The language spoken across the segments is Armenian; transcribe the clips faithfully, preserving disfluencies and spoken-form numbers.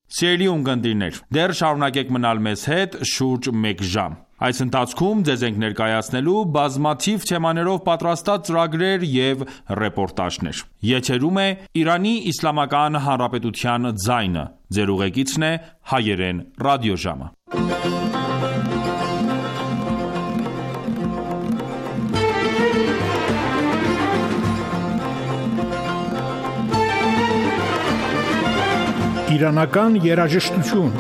Սիրելի ունկնդիրներ, դեռ շարունակեք մնալ մեզ հետ շուրջ մեկ ժամ։ Այս ընթացքում ձեզ ենք ներկայացնելու բազմաթիվ թեմաներով պատրաստած ծրագրեր և ռեպորտաժներ։ Եթերում է Իրանի Իսլամական Հանրապետության ձայնը։ Ձեր ուղեկիցն է Հայերեն ռադիոժամը։ Իրանական երաժշտություն։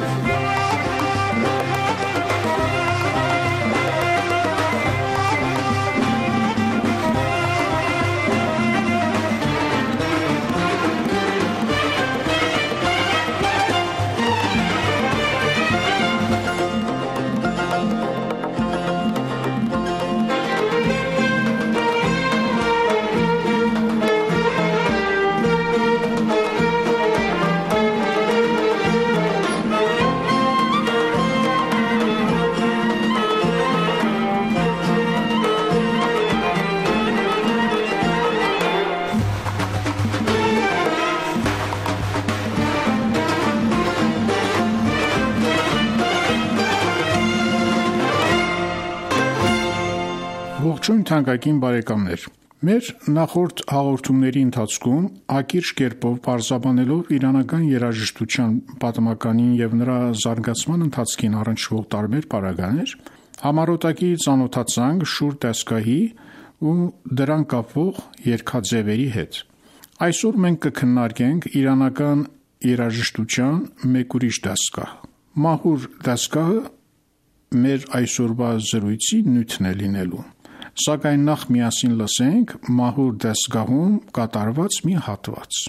Ողջույն թանկագին բարեկամներ։ Մեր նախորդ հաղորդումների ընթացքում ակիրճ կերպով պարզաբանելով իրանական երաժշտության պատմականին եւ նրա զարգացման ընթացքին առնչվող տարբեր պարագաներ, համառոտակի ծանոթացանք շուր դասգահի ու դրան կապվող երգաձևերի հետ։ Այսօր մենք կքննարկենք իրանական երաժշտության մեկ ուրիշ դասգահ։ Մահուր դասգահը մեր այսօրվա զրույցի նյութն է լինելու։ Սակայն նախ միասին լսենք Մահուր դասգահում կատարված մի հատված։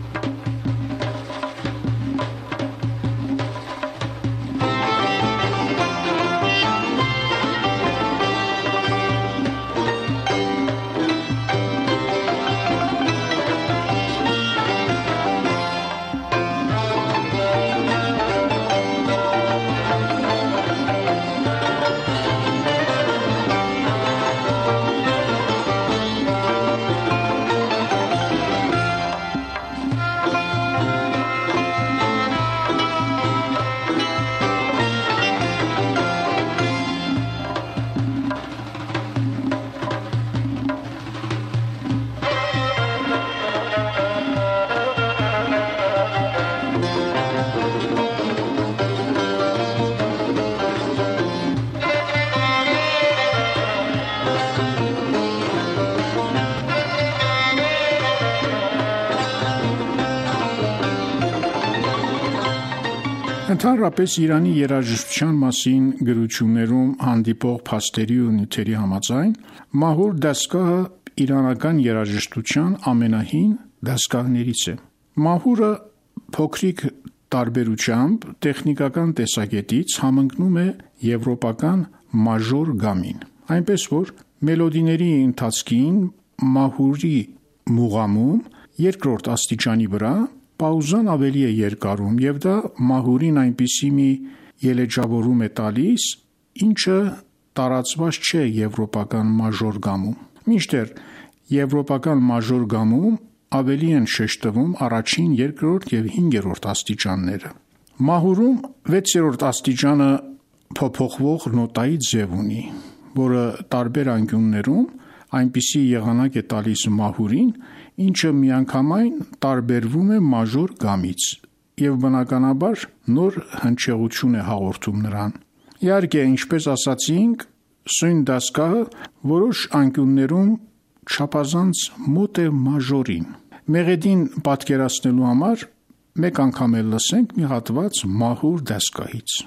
Ընդհանրապես Իրանի երաժշտության մասին գրություններում հանդիպող փաստերի ու նյութերի համաձայն Մահուր դասգահը իրանական երաժշտության ամենահին դասգահներից է։ Մահուրը փոքրիկ տարբերությամբ տեխնիկական տեսակետից համընկնում է եվրոպական մաժոր գամին, այնպես որ մելոդիների ընթացքին մահուրի մուղամում երկրորդ աստիճանի վրա պաուզան ավելի է երկարում եւ դա մահուրին այնպիսի մի ելեջավորում է տալիս, ինչը տարածված չէ եվրոպական մաժոր գամում։ Մինչդեռ եվրոպական մաժոր գամում ավելի են շեշտվում առաջին, երկրորդ եւ հինգերորդ աստիճանները։ Մահուրում վեցերորդ աստիճանը փոփոխվող նոտայի ձև ունի, որը տարբեր անկյուններում այնպիսի եղանակ է տալիս մահուրին, ինչը միանգամայն տարբերվում է մաժոր գամից եւ բնականաբար նոր հնչեղություն է հաղորդում նրան։ Իհարկե, ինչպես ասացինք, սույն դասգահը որոշ անկյուններում չափազանց մոտ է մաժորին։ Մեղեդին պատկերացնելու համար մեկ անգամ էլ լսենք մի հատված Մահուր դասգահից։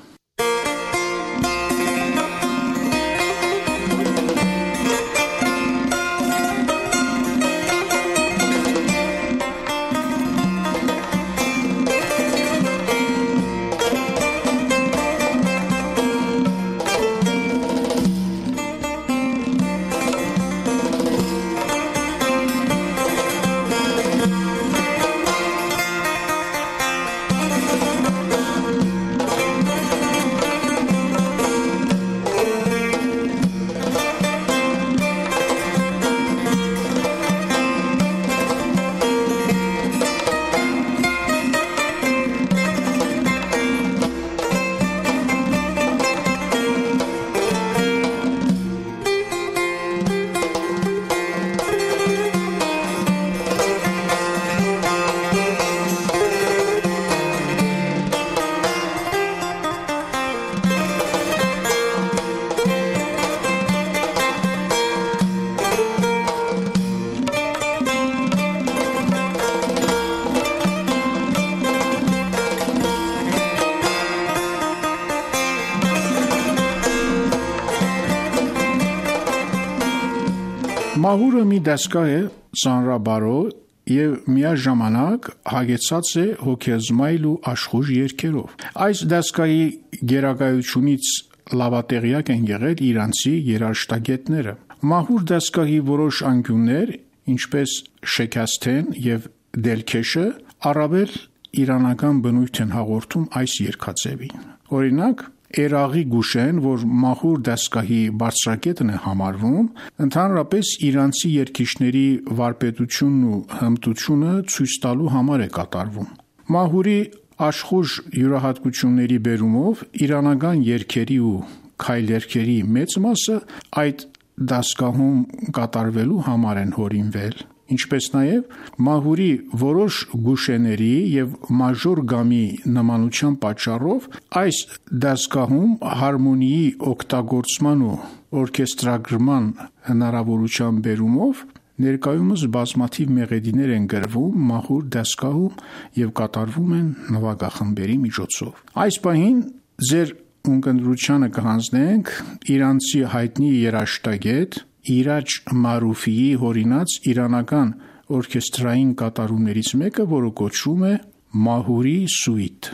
Մահուրը մի դասկա է ծանրաբարո և միաժամանակ հագեցած է հոգեզմայլ ու աշխույժ երգերով։ Այս դասկայի գերակայությունից լավատեղյակ են եղել իրանցի երաժշտագետները։ Մահուր դասկայի որոշ անկյուններ, ինչպես շեքասթեն և դելքեշը, առավել իրանական բնույթ են հաղորդում այս երգաձևին։ Օրինակ, Էրաղի Գուշեն, որ մահուր դասկայի բարձրակետն է համարվում, ընդհանրապես իրանցի երգիչների վարպետությունն ու հմտությունը ցույց տալու համար է կատարվում։ Մահուրի աշխույժ յուրահատկությունների բերումով իրանական երգերի ու քայլերգերի մեծ մասը այդ դասկահում կատարվելու համար են հորինվել, ինչպես նաև մահուրի որոշ գուշեների և մաժոր գամի նմանության պատճառով այս դասկահում հարմոնիի օգտագործման ու օրքեստրագրման հնարավորության բերումով ներկայումս բազմաթիվ մեղեդիներ են գրվում մահուր դասկահում և կատարվում են նվագախմբերի միջոցով։ Այս պահին ձեր ունկնդրությանը կհանձնենք իրանցի հայտնի երաժշտագետ Իրաջ Մարուֆիի հորինած իրանական օրքեստրային կատարումներից մեկը, որը կոչվում է Մահուրի սուիտ։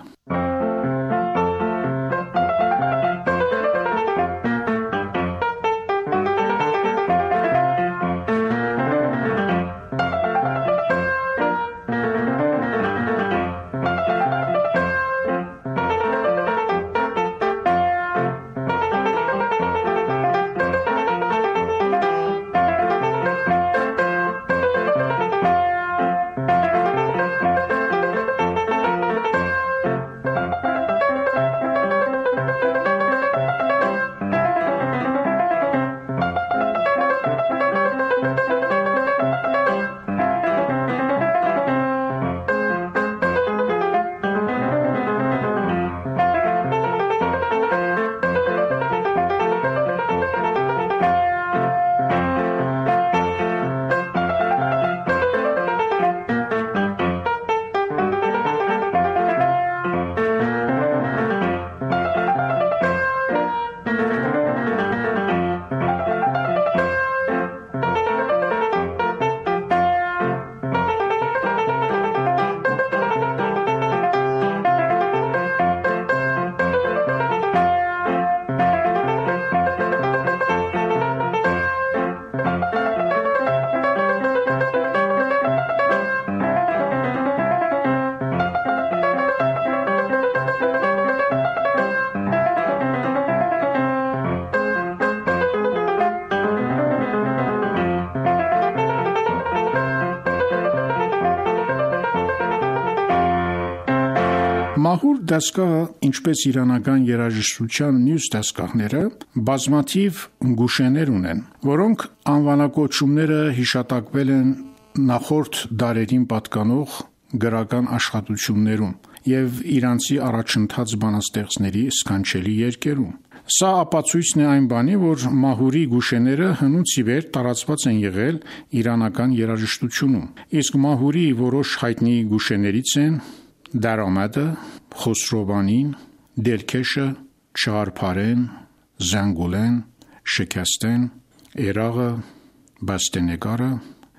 Մահուր դասկահը, ինչպես իրանական երաժշտության մյուս դասկահները, բազմաթիվ գուշեներ ունեն, որոնք անվանակոչումները հիշատակվել են նախորդ դարերին պատկանող գրական աշխատություններում և իրանցի առաջընթաց բանաստեղծների սքանչելի երգերում։ Սա ապացույցն է այն բանի, որ մահուրի գուշեները հնուց ի վեր տարածված են եղել իրանական երաժշտությունում, իսկ մահուրի որոշ հայտնի գուշեներից են Դարամադը, Խոսրովանին, Դելքեշը, Չհարփարեն, Զանգուլեն, Շեքաստեն, Էրաղը, Բաստենեգարը,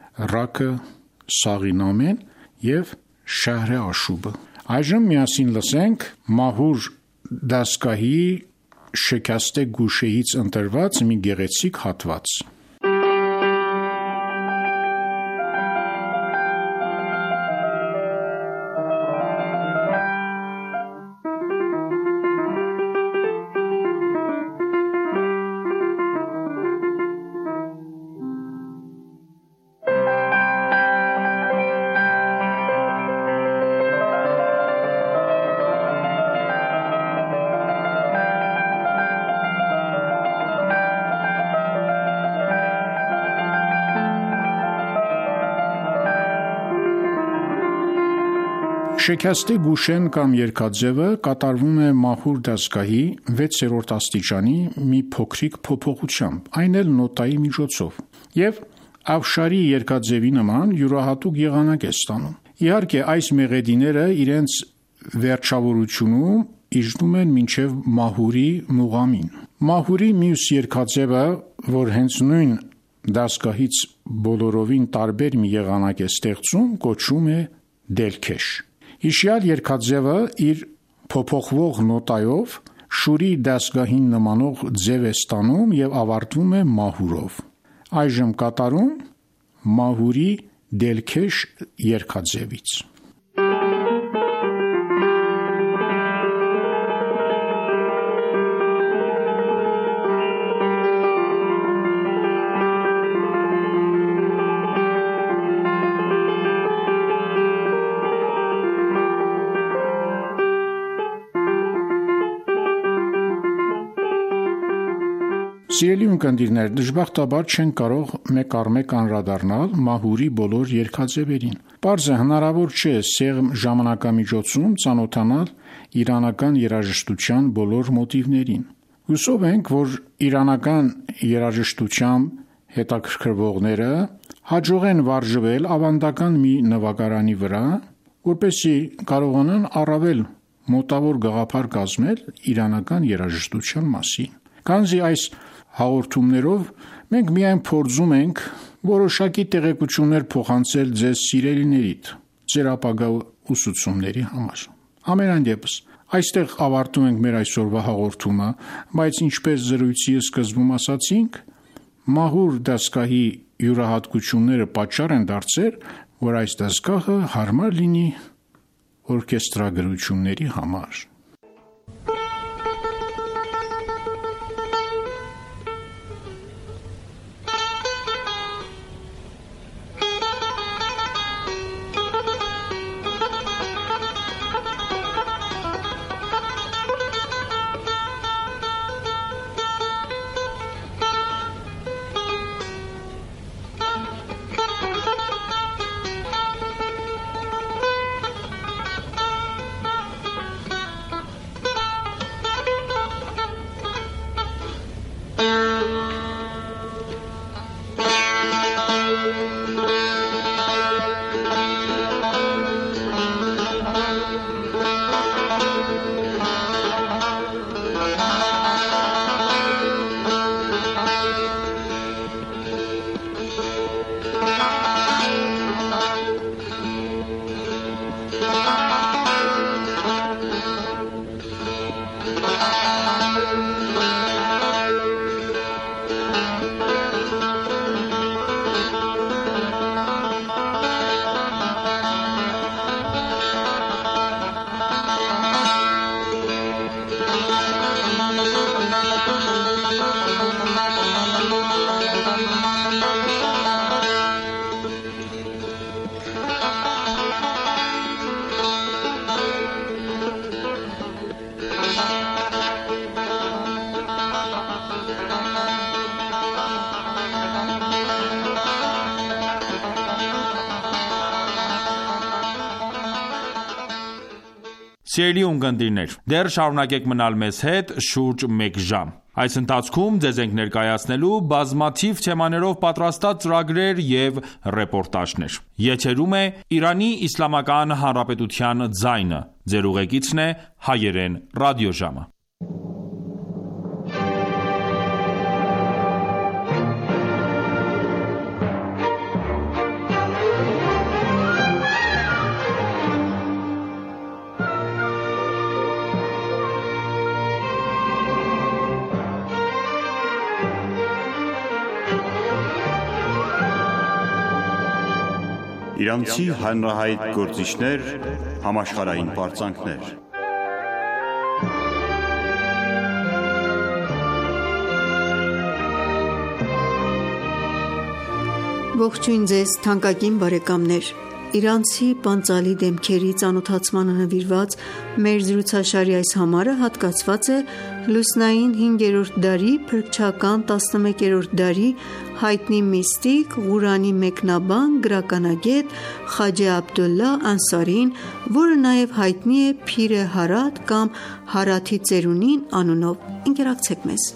Ռակը, Սաղինամեն և Շահրե Աշուբը։ Այժմ միասին լսենք մահուր դասկահի շեքաստե գուշեից ընտրված մի գեղեցիկ հատված։ Շեքաստե գուշեն կամ երգաձևը կատարվում է մահուր դասկահի վեցերորդ աստիճանի մի փոքրիկ փոփոխությամբ, այն էլ նոտայի միջոցով, և ավշարի երգաձևի նման յուրահատուկ եղանակ է ստանում։ Իհարկե, այս մեղեդիները իրենց վերջավորությունում իջնում են մինչև մահուրի մուղամին։ Մահուրի մյուս երգաձևը, որ հենց նույն դասգահից բոլորովին տարբեր մի եղանակ է ստեղծում, կոչվում է դելքեշ։ Հիշյալ երգաձևը իր փոփոխվող նոտայով շուրի դասգահին նմանող ձև է ստանում և ավարտվում է մահուրով։ Այժմ կատարում մահուրի դելքեշ երգաձևից։ Սիրելի ունկնդիրներ, դժբախտաբար չեն կարող մեկ առ մեկ անդրադառնալ մահուրի բոլոր երգաձևերին։ Պարզ է, հնարավոր չէ սեղմ ժամանակամիջոցում ծանոթանալ իրանական երաժշտության բոլոր մոտիվներին։ Հուսով ենք, որ իրանական երաժշտությամբ հետաքրքրվողները հաջողեն վարժվել ավանդական մի նվագարանի վրա, որպեսզի կարողանան առավել մոտավոր գաղափար կազմել իրանական երաժշտության մասին։ Քանզի այս հաղորդումներով մենք միայն փորձում ենք որոշակի տեղեկություններ փոխանցել ձեզ սիրելիներիդ, ձեր ապագա ուսուցումների համար։ Ամենայն դեպս, այստեղ ավարտում ենք մեր այսօրվա հաղորդումը, բայց ինչպես զրույցի սկզբում ասացինք, մահուր դասգահի յուրահատկությունները պատճառ են դարձել, որ այս դասգահը հարմար լինի օրկեստրագրությունների համար։ Սիրելի ունկնդիրներ, դեռ շարունակեք մնալ մեզ հետ շուրջ մեկ ժամ։ Այս ընթացքում ձեզ ենք ներկայացնելու բազմաթիվ թեմաներով պատրաստած ծրագրեր և ռեպորտաժներ։ Եթերում է Իրանի Իսլամական Հանրապետության ձայնը։ Ձեր ուղեկիցն է Հայերեն ռադիոժամը։ Իրանցի հանրահայտ գործիչներ, համաշխարհային պարծանքներ։ Ողջույն ձեզ թանկագին բարեկամներ։ Իրանցի պանծալի դեմքերի ծանոթացմանը նվիրված մեր զրուցաշարի այս համարը հատկացված է լուսնային հինգերորդ դարի փրկչական տասնմեկերորդ դարի հայտնի միստիկ, Ղուրանի մեկնաբան, գրականագետ Խաջե Աբդոլլահ Անսարին, որը նաև հայտնի է Փիրե Հարաթ կամ Հարաթի ծերունին անունով։ Ընկերակցեք մեզ։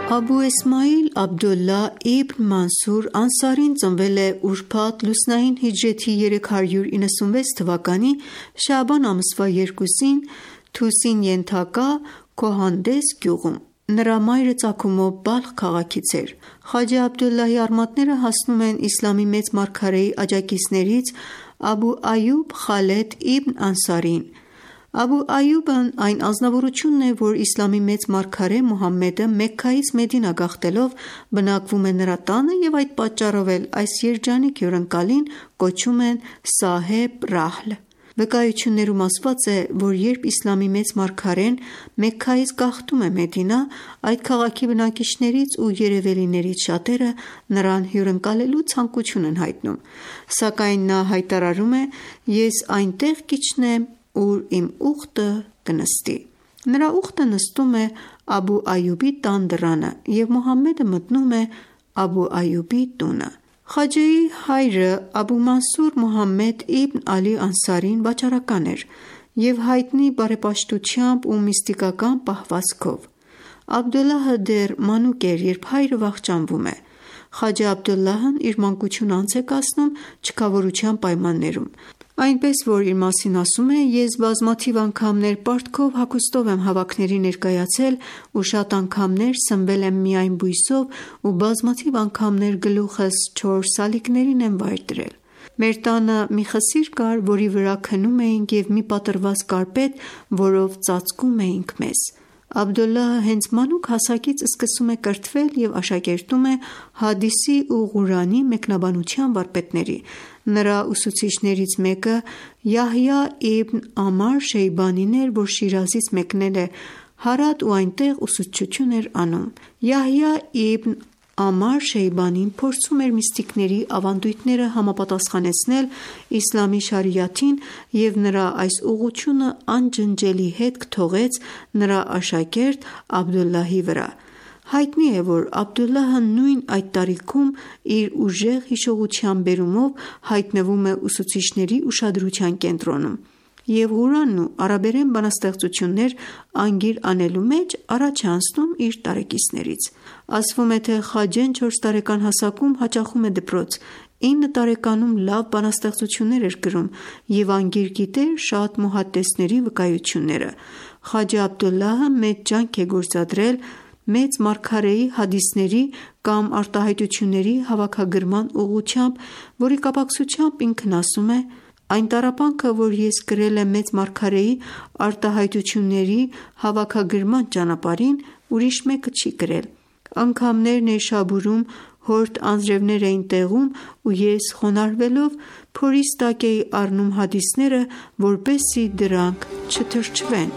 Աբու Իսմայիլ Աբդոլլահ իբն Մանսուր Անսարին ծնվել է ուրբաթ լուսնային հիջրեթի երեք հարյուր իննսունվեց թվականի շաաբան ամսվա երկուսին Թուսին ենթակա Քոհանդես գյուղում։ Նրա մայրը ծագումով Բալխ քաղաքից էր։ Խաջե Աբդոլլահի արմատները հասնում են իսլամի մեծ մարգարեի աջակիցներից Աբու Այյուբ Խալեդ իբն Անսարիին։ Աբու Այյուբն այն ազնվորությունն է, որ իսլամի մեծ մարգարե Մուհամմեդը Մեքքայից Մեդինա գաղթելով բնակվում է նրա տանը և այդ պատճառով էլ այս երջանիկ հյուրընկալին կոչում են Սահեբ Ռահլ։ Վկայություններում ասված է, որ երբ իսլամի մեծ մարգարեն Մեքքայից գաղթում է Մեդինա, այդ քաղաքի բնակիչներից ու երևելիներից շատերը նրան հյուրընկալելու ցանկություն են հայտնում, սակայն նա հայտարարում է. «Ես այնտեղ կիջնեմ, ուր իմ ուխտը կնստի»։ Նրա ուխտը նստում է Աբու Այյուբի տան դռանը, և Մուհամմեդը մտնում է Աբու Այյուբի տունը։ Խաջեի հայրը Աբու Մանսուր Մուհամմեդ իբն Ալի Անսարին վաճառական էր և հայտնի բարեպաշտությամբ ու միստիկական պահվածքով։ Աբդոլլահը դեռ մանուկ էր, երբ հայրը վախճանվում է։ Խաջե Աբդոլլահն իր մանկությունը անց է կացնում չքավորության պայմաններում, այնպես որ իր մասին ասում է. «Ես բազմաթիվ անգամներ պարտքով հագուստով եմ հավաքների ներկայացել ու շատ անգամներ սնվել եմ միայն բույսով ու բազմաթիվ անգամներ գլուխս չոր սալիկներին եմ վայր դրել։ Մեր տանը մի խսիր կար, որի վրա քնում էինք և մի պատռված կարպետ, որով ծածկում էինք մեզ»։ Աբդոլլահը հենց մանուկ հասակից սկսում է կրթվել և աշակերտում է հադիսի ու Ղուրանի մեկնաբանության վարպետների։ Նրա ուսուցիչներից մեկը Յահյա իբն Ամար Շեյբանին էր, որ Շիրազից մեկնել է Հարաթ ու այնտեղ ուսուցչություն էր անում։ Յահյա իբն Ամար Շեյբանին փորձում էր միստիկների ավանդույթները համապատասխանեցնել իսլամի շարիաթին և նրա այս ուղղությունը անջնջելի հետք թողեց նրա աշակերտ Աբդոլլահի վրա։ Հայտնի է, որ Աբդոլլահը նույն այդ տարիքում իր ուժեղ հիշողության բերումով հայտնվում է ուսուցիչների ուշադրության կենտրոնում և Ղուրանն ու արաբերեն բանաստեղծություններ անգիր անելու մեջ առաջ է անցնում իր տարեկիցներից։ Ասվում է, թե Խաջեն չորս տարեկան հասակում հաճախում է դպրոց, ինը տարեկանում լավ բանաստեղծություններ էր գրում և անգիր գիտեր շատ մուհադդեսների վկայությունները։ Խաջե Աբդոլլահը մեծ ջանք է գործադրել մեծ մարգարեի հադիսների կամ արտահայտությունների հավաքագրման ուղղությամբ, որի կապակցությամբ ինքն ասում է. «Այն տառապանքը, որ ես կրել եմ մեծ մարգարեի արտահայտությունների հավաքագրման ճանապարհին, ուրիշ մեկը չի կրել։ Անգամներ Նեյշաբուրում հորդ անձրևներ էին տեղում ու ես խոնարհվելով փորիս տակ էի առնում հադիսները, որպեսզի դրանք չթրջվեն»։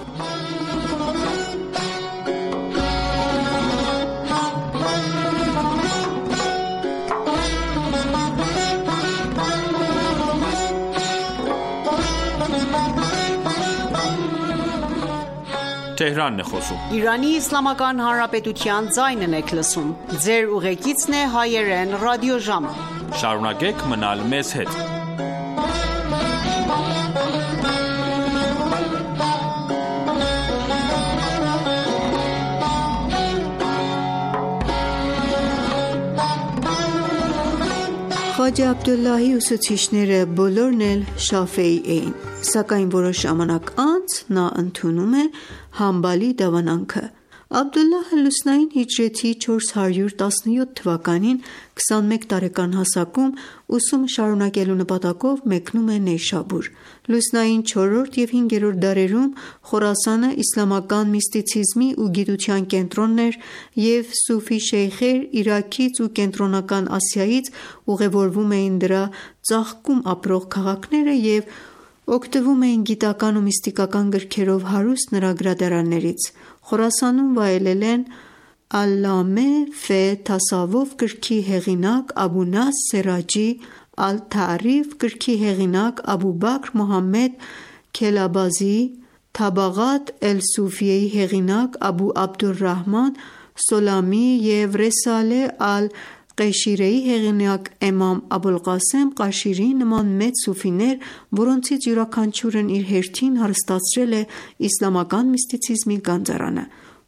Խաջե Աբդոլլահի ուսուցիչները բոլորն էլ Շաֆեի էին, սակայն որոշ ժամանակ անց նա ընդունում է Համբալի դավանանքը։ Աբդոլլահը լուսնային հիջրեթի չորս հարյուր տասնյոթ թվականին քսանմեկ տարեկան հասակում ուսումը շարունակելու նպատակով մեկնում է Նեյշաբուր։ Լուսնային չորրորդ և հինգերորդ դարերում Խորասանը իսլամական միստիցիզմի ու գիտության կենտրոնն էր և սուֆի շեյխեր Իրաքից ու Կենտրոնական Ասիայից ուղևորվում էին դրա ծաղկում ապրող քաղաքները և օգտվում էին գիտական ու միստիկական գրքերով հարուստ նրա գրադարաններից։ Խորասանում վայելել են Ալլամե Ֆե Թասավուֆ գրքի հեղինակ Աբու Նասր Սերաջի, Ալ-Թաարիֆ գրքի հեղինակ Աբու Բաքր Մոհամմեդ Քելաբազի, Թաբաղատ Էլ-Սուֆիեի հեղինակ Աբու Աբդուռահման Սոլամի և Ռեսալե Ալ-Ղեշիրեի հեղինակ Էմամ Աբոլղասեմ Ղաշիրիի նման մեծ սուֆիներ, որոնցից յուրաքանչյուրն իր հերթին հարստացրել է իսլամական միստիցիզմի գանձարանը։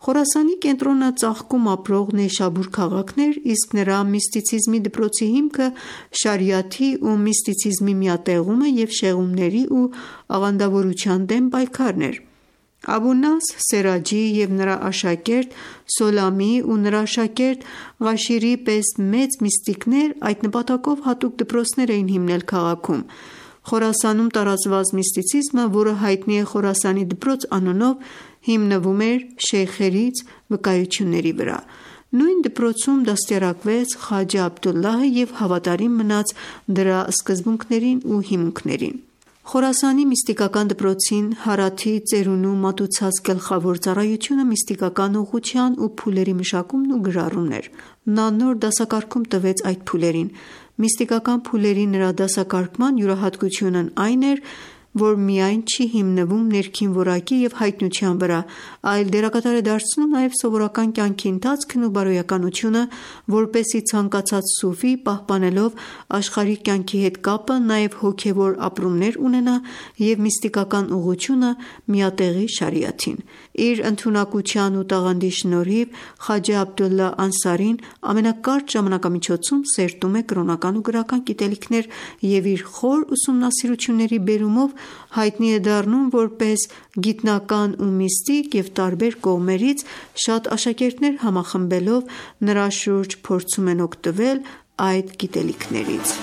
Խորասանի կենտրոնը ծաղկում ապրող Նեյշաբուր քաղաքն էր, իսկ նրա միստիցիզմի դպրոցի հիմքը շարիաթի ու միստիցիզմի միատեղումը և շեղումների ու աղանդավորության դեմ պայքարն էր։ Աբու Նասր Սերաջի և նրա աշակերտ Սոլամի ու նրա աշակերտ Ղաշիրի պես մեծ միստիկներ այդ նպատակով հատուկ դպրոցներ էին հիմնել քաղաքում։ Խորասանում տարածված միստիցիզմը, որը հայտնի է Խորասանի դպրոց անունով, հիմնվում էր շեյխերից վկայությունների վրա։ Նույն դպրոցում դաստիարակվեց Խաջա Աբդուլլահը և հավատարիմ մնաց դրա սկզբունքներին ու հիմունքներին։ Խորասանի միստիկական դպրոցին Հարաթի ծերունու մատուցած գլխավոր ծառայությունը միստիկական ուղղության ու փուլերի մշակումն ու գրառումն էր։ Նա նոր դասակարգում տվեց այդ փուլերին։ Միստիկական փուլերի նրա դասակարգման յուրահատկությունն այն էր, որ միայն չի հիմնվում ներքին որակի և հայտնության վրա, այլ դերակատար է դարձնում նաև սովորական կյանքի ընթացքն ու բարոյականությունը, որպեսզի ցանկացած սուֆի, պահպանելով աշխարհիկ կյանքի հետ կապը, նաև հոգևոր ապրումներ ունենա և միստիկական ուղղությունը միատեղի շարիաթին։ Իր ընդունակության ու տաղանդի շնորհիվ Խաջա Աբդուլլահ Անսարին ամենակարճ ժամանակամիջոցում սերտում է կրոնական ու գրական գիտելիքներ և իր խոր ուսումնասիրությունների բերումով հայտնի է դառնում որպես գիտնական ու միստիկ և տարբեր կողմերից շատ աշակերտներ համախմբելով նրա շուրջ փորձում են օգտվել այդ գիտելիքներից։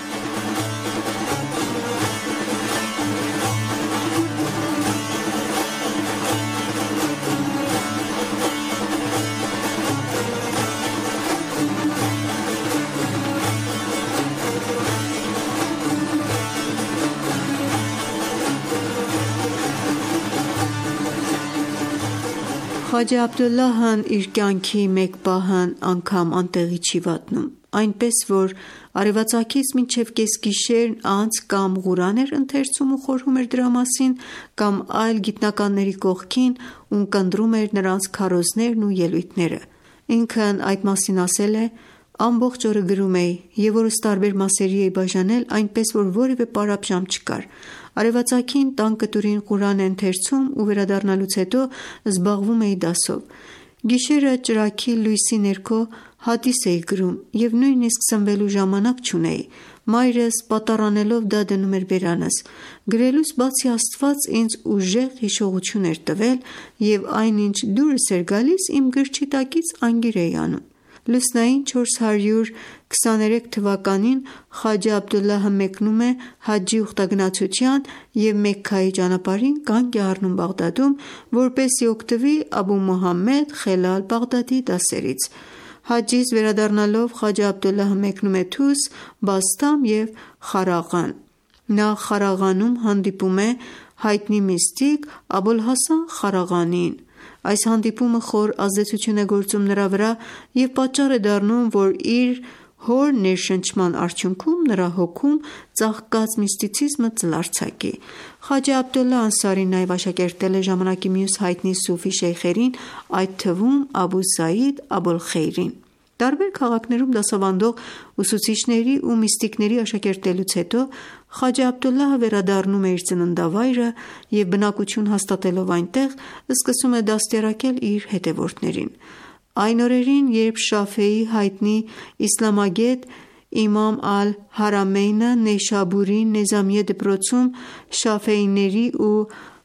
Խաջա Աբդուլլահն իր կյանքի մեկ պահն անգամ անտեղի չի վատնում, այնպես որ արևածագից մինչև կեսգիշեր անց կամ Ղուրան էր ընթերցում ու խորհում էր դրա մասին, կամ այլ գիտնականների կողքին ունկնդրում էր նրանց քարոզներն ու ելույթները։ Ինքն այդ մասին ասել է. «Ամբողջ օրը գրում էի և օրս տարբեր մասերի էի բաժանել, այնպես որ որևէ պարապ ժամ չկար։ Արևածագին տան կտուրին Ղուրան է ընթերցում ու վերադառնալուց հետո զբաղվում էի դասով։ Գիշերը ճրագի լույսի ներքո հադիս էի գրում և նույնիսկ սնվելու ժամանակ չունեի։ Մայրս պատառանելով դա դնում էր բերանս։ Գրելուց բացի Աստված ինձ ուժեղ հիշողություն էր տվել և այն ինչ դուրս էր գալիս իմ գրչի տակից անգիր էի անում»։ Լուսնային չորս հարյուր քսաներեք թվականին Խաջա Աբդուլլահը մեկնում է հաջի ուխտագնացության և Մեքքայի ճանապարհին կանգ է առնում Բաղդադում, որպեսզի օգտվի Աբու Մուհամմեդ Խելալ Բաղդադիի դասերից։ Հաջից վերադառնալով Խաջա Աբդուլլահը մեկնում է Թուս, Բասթամ և Խարաղան։ Նա Խարաղանում հանդիպում է հայտնի միստիկ Աբոլհասան Խարաղանիին։ Այս հանդիպումը խոր ազդեցություն է գործում նրա վրա և պատճառ է դառնում, որ իր հոր ներշնչման արդյունքում նրա հոգում ծաղկած միստիցիզմը ծլարձակի։ Խաջա Աբդուլլահ Անսարին նաև աշակերտել է ժամանակի մյուս հայտնի սուֆի շեյխերին, այդ թվում Աբու Սայիդ Աբոլխեյրին։ Տարբեր քաղաքներում դասավանդող ուսուցիչների ու միստիկների աշակերտելուց հետո Խաջա Աբդուլլահը վերադառնում է իր ծննդավայրը և բնակություն հաստատելով այնտեղ, սկսում է դաստիարակել իր հետևորդներին։ Այն օրերին, երբ Շաֆեի հայտնի իսլամագետ Իմամ Ալ-Հարամեյնը Նեյշաբուրի Նեզամիե դպրոցում շաֆեիների ու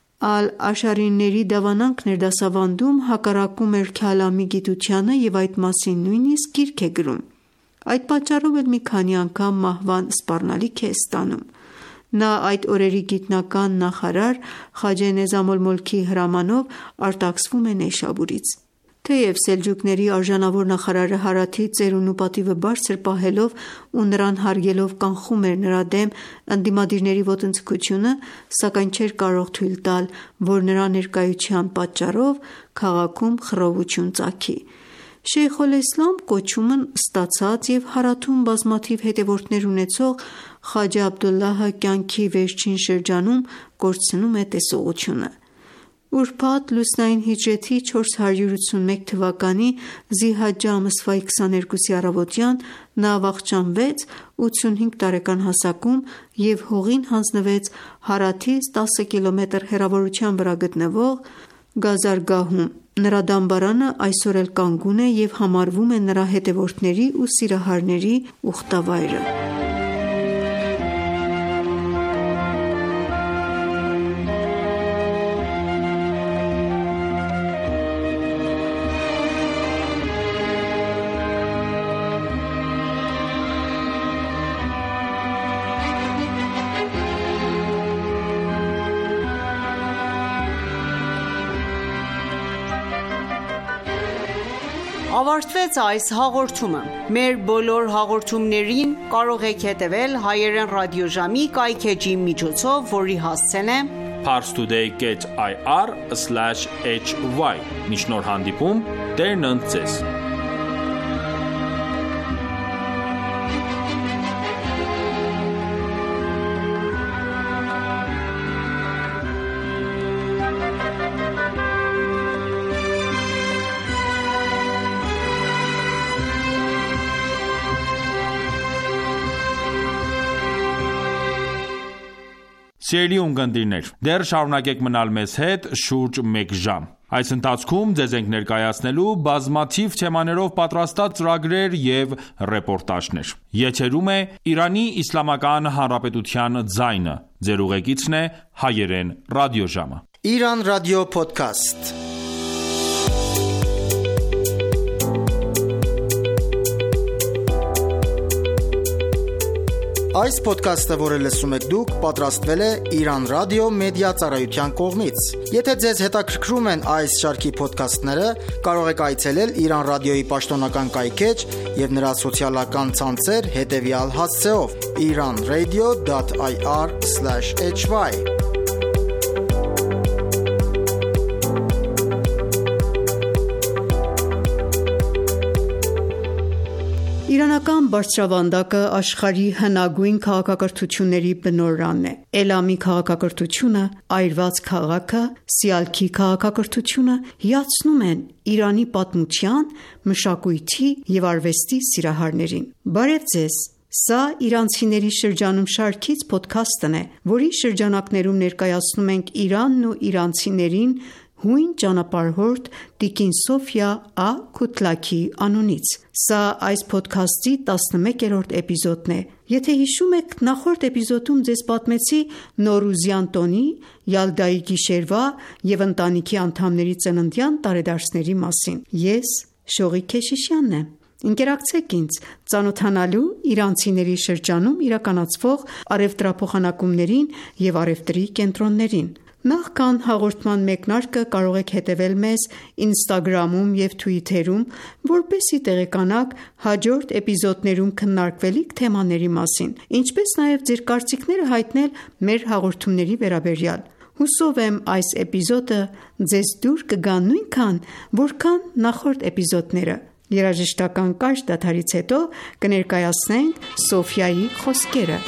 ալ-Աշարիների դավանանքն էր դասավանդում, հակառակում էր Քալամի գիտությանը և այդ մասին նույնիսկ գիրք է գրում։ Այդ պատճառով էլ մի քանի անգամ մահվան սպառնալիք է ստանում։ Նա այդ օրերի գիտնական նախարար Խաջե Նեզամ ալ-Մոլքիի հրամանով արտաքսվում է Նեյշաբուրից։ Թեև սելջուկների արժանավոր նախարարը Հարաթի ծերունու պատիվը բարձր պահելով ու նրան հարգելով կանխում էր նրա դեմ ընդդիմադիրների ոտնձգությունը, սակայն չէր կարող թույլ տալ, որ նրա ներկայության պատճառով քաղաքում խռովություն ծագի։ Շեյխոլէսլամ կոչումն ստացած և Հարաթում բազմաթիվ հետևորդներ ունեցող Խաջա Աբդուլլահը կյանքի վերջին շրջանում կորցնում է տեսողությունը։ Ուրբաթ լուսնային հիջրեթի չորս հարյուր ութսունմեկ թվականի Զիհաջջե ամսվա քսաներկուսի առավոտյան նա վախճանվեց ութսունհինգ տարեկան հասակում և հողին հանձնվեց Հարաթից տասը կիլոմետր հեռավորության վրա գտնվող Գազարգահում, Նրա դամբարանը այսօր էլ կանգուն է և համարվում է նրա հետևորդների ու սիրահարների ուխտավայրը։ Ավարտվեց այս հաղորդումը։ Մեր բոլոր հաղորդումներին կարող եք հետևել հայերեն ռադիոժամի կայքէջի միջոցով, որի հասցեն է parstoday dot i r slash h y։ Մինչ նոր հանդիպում, Տերն ընդ ձեզ։ Սիրելի ունկնդիրներ, դեռ շարունակեք մնալ մեզ հետ շուրջ մեկ ժամ։ Այս ընթացքում ձեզ ենք ներկայացնելու բազմաթիվ թեմաներով պատրաստած ծրագրեր և ռեպորտաժներ։ Եթերում է Իրանի Իսլամական Հանրապետության ձայնը։ Ձեր ուղեկիցն է հայերեն ռադիոժամը։ Իրան ռադիո փոդքասթ։ Այս փոդքասթը, որը լսում եք դուք, պատրաստվել է Իրան ռադիո մեդիա ծառայության կողմից։ Եթե ձեզ հետաքրքրում են այս շարքի փոդքասթները, կարող եք այցելել Իրան ռադիոյի պաշտոնական կայքէջ և նրա սոցիալական ցանցեր հետևյալ հասցեով՝ iran radio dot i r slash h y։ Իրանական բարձրավանդակը աշխարհի հնագույն քաղաքակրթությունների բնօրրանն է։ Էլամի քաղաքակրթությունը, այրված քաղաքը, Սիալքի քաղաքակրթությունը հիացնում են Իրանի պատմության, մշակույթի և արվեստի սիրահարներին։ Բարև ձեզ։ Սա իրանցիների շրջանում շարքից փոդքասթն է, որի շրջանակներում ներկայացնում ենք Իրանն ու իրանցիներին հույն ճանապարհորդ տիկին Սոֆիա Ա. Քութլաքի անունից։ Սա այս փոդքասթի տասնմեկերորդ էպիզոդն է։ Եթե հիշում եք, նախորդ էպիզոդում ձեզ պատմեցի Նոռուզյան տոնի, Յալդայի գիշերվա և ընտանիքի անդամների ծննդյան տարեդարձների մասին։ Ես Շողիկ Քեշիշյանն եմ։ Ընկերակցեք ինձ ծանոթանալու իրանցիների շրջանում իրականացվող առևտրափոխանակումներին և առևտրի կենտրոններին։ Նախքան հաղորդման մեկնարկը կարող եք հետևել մեզ Ինստագրամում և Թվիթերում, որպեսզի տեղեկանաք հաջորդ էպիզոդներում քննարկվելիք թեմաների մասին, ինչպես նաև ձեր կարծիքները հայտնել մեր հաղորդումների վերաբերյալ։ Հուսով եմ այս էպիզոդը ձեզ դուր կգա նույնքան, որքան նախորդ էպիզոդները։ Երաժշտական կարճ դադարից հետո կներկայացնենք Սոֆիայի խոսքերը։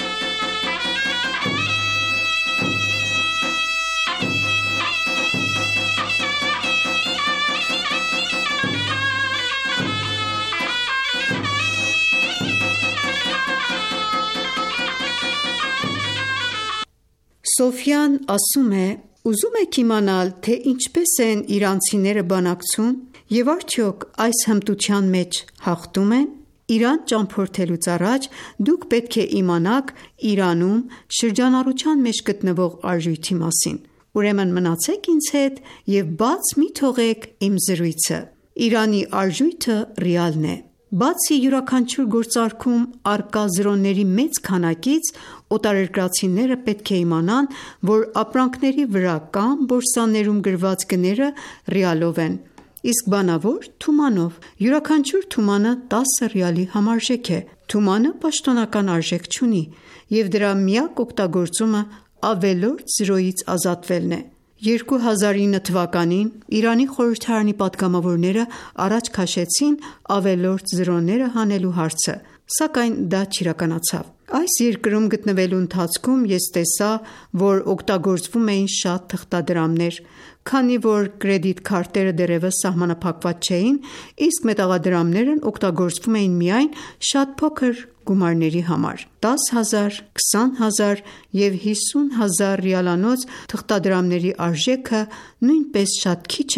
Սոֆիան ասում է. «Ուզում եք իմանալ, թե ինչպես են իրանցիները բանակցում և արդյոք այս հմտության մեջ հաղթում են։ Իրան ճամփորդելուց առաջ դուք պետք է իմանաք Իրանում շրջանառության մեջ գտնվող արժույթի մասին։ Ուրեմն մնացեք ինձ հետ և բաց մի թողեք իմ զրույցը։ Իրանի արժույթը ռիալն է։ Բացի յուրաքանչյուր գործարքում առկա զրոների մեծ քանակից, օտարերկրացիները պետք է իմանան, որ ապրանքների վրա կամ բորսաներում գրված գները ռիալով են, իսկ բանավոր՝ թումանով։ Յուրաքանչյուր թումանը տասը ռիալի համարժեք է։ Թումանը պաշտոնական արժեք չունի, և դրա միակ օգտագործումը ավելորդ զրոյից ազատվելն է։ երկու հազար ինը թվականին Իրանի խորհրդարանի պատգամավորները առաջ քաշեցին ավելորդ զրոները հանելու հարցը, սակայն դա չիրականացավ։ Այս երկրում գտնվելու ընթացքում ես տեսա, որ օգտագործվում էին շատ թղթադրամներ, քանի որ կրեդիտ քարտերը դեռևս սահմանափակված չէին, իսկ մետաղադրամներն օգտագործվում էին միայն շատ փոքր գումարների համար։ տաս հազար, քսան հազար և հիսուն հազար ռիալանոց թղթադրամների արժեքը նույնպես շատ քիչ էր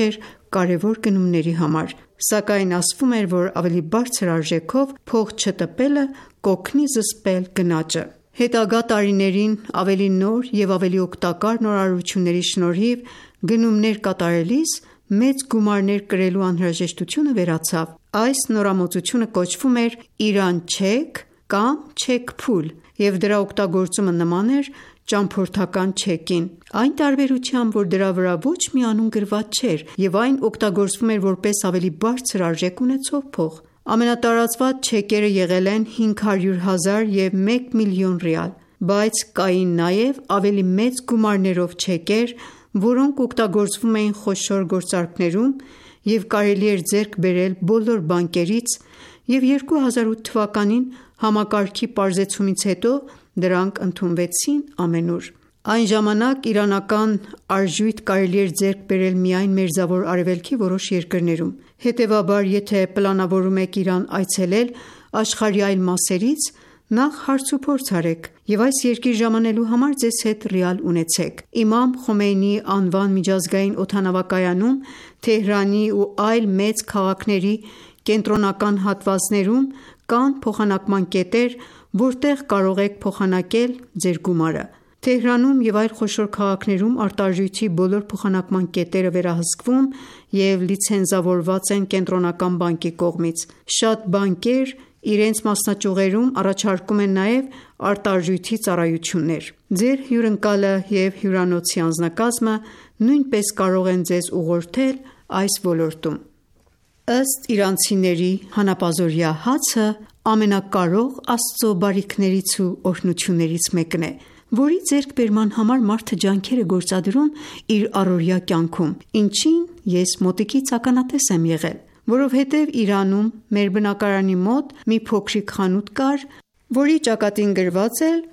կարևոր գնումների համար, սակայն ասվում էր, որ ավելի բարձր արժեքով փող չտպելը կօգնի զսպել գնաճը։ Հետագա տարիներին ավելի նոր և ավելի օգտակար նորարարությունների շնորհիվ գնումներ կատարելիս մեծ գումարներ կրելու անհրաժեշտությունը վերացավ։ Այս նորամուծությունը կոչվում էր «Իրան չեք» կամ «չեք-փուլ» և դրա օգտագործումը նման էր ճամփորդական չեկին, այն տարբերությամբ, որ դրա վրա ոչ մի անուն գրված չէր և այն օգտագործվում էր որպես ավելի բարձր արժեք ունեցող փող։ Ամենատարածված չեկերը եղել են հինգ հարյուր հազար և մեկ միլիոն ռիալ, բայց կային նաև ավելի մեծ գումարներով չեկեր, որոնք օգտագործվում էին խոշոր գործարքներում և կարելի էր ձեռք բերել բոլոր բանկերից, և երկու հազար ութ թվականին համակարգի պարզեցումից հետո դրանք ընդունվեցին ամենուր։ Այն ժամանակ իրանական արժույթ կարելի էր ձեռք բերել միայն Մերձավոր Արևելքի որոշ երկրներում։ Հետևաբար, եթե պլանավորում եք Իրան այցելել աշխարհի այլ մասերից, նախ հարցուփորձ արեք և այս երկիր ժամանելու համար ձեզ հետ ռիալ ունեցեք։ Իմամ Խոմեյնիի անվան միջազգային օդանավակայանում, Թեհրանի ու այլ մեծ քաղաքների կենտրոնական հատվածներում կան փոխանակման կետեր, որտեղ կարող եք փոխանակել ձեր գումարը։ Թեհրանում և այլ խոշոր քաղաքներում արտարժույթի բոլոր փոխանակման կետերը վերահսկվում և լիցենզավորված են կենտրոնական բանկի կողմից։ Շատ բանկեր իրենց մասնաճյուղերում առաջարկում են նաև արտարժույթի ծառայություններ։ Ձեր հյուրընկալը և հյուրանոցի անձնակազմը նույնպես կարող են ձեզ ուղղորդել այս ոլորտում։ Ըստ իրանցիների, հանապազօրյա հացը ամենակարող Աստծո բարիքներից ու օրհնություններից մեկն է, որի ձեռքբերման համար մարդը ջանքեր է գործադրում իր առօրյա կյանքում, ինչին ես մոտիկից ականատես եմ եղել, որովհետև Իրանում մեր բնակարանի մոտ մի փոքրիկ խանութ կար, որի ճակատին գրված էր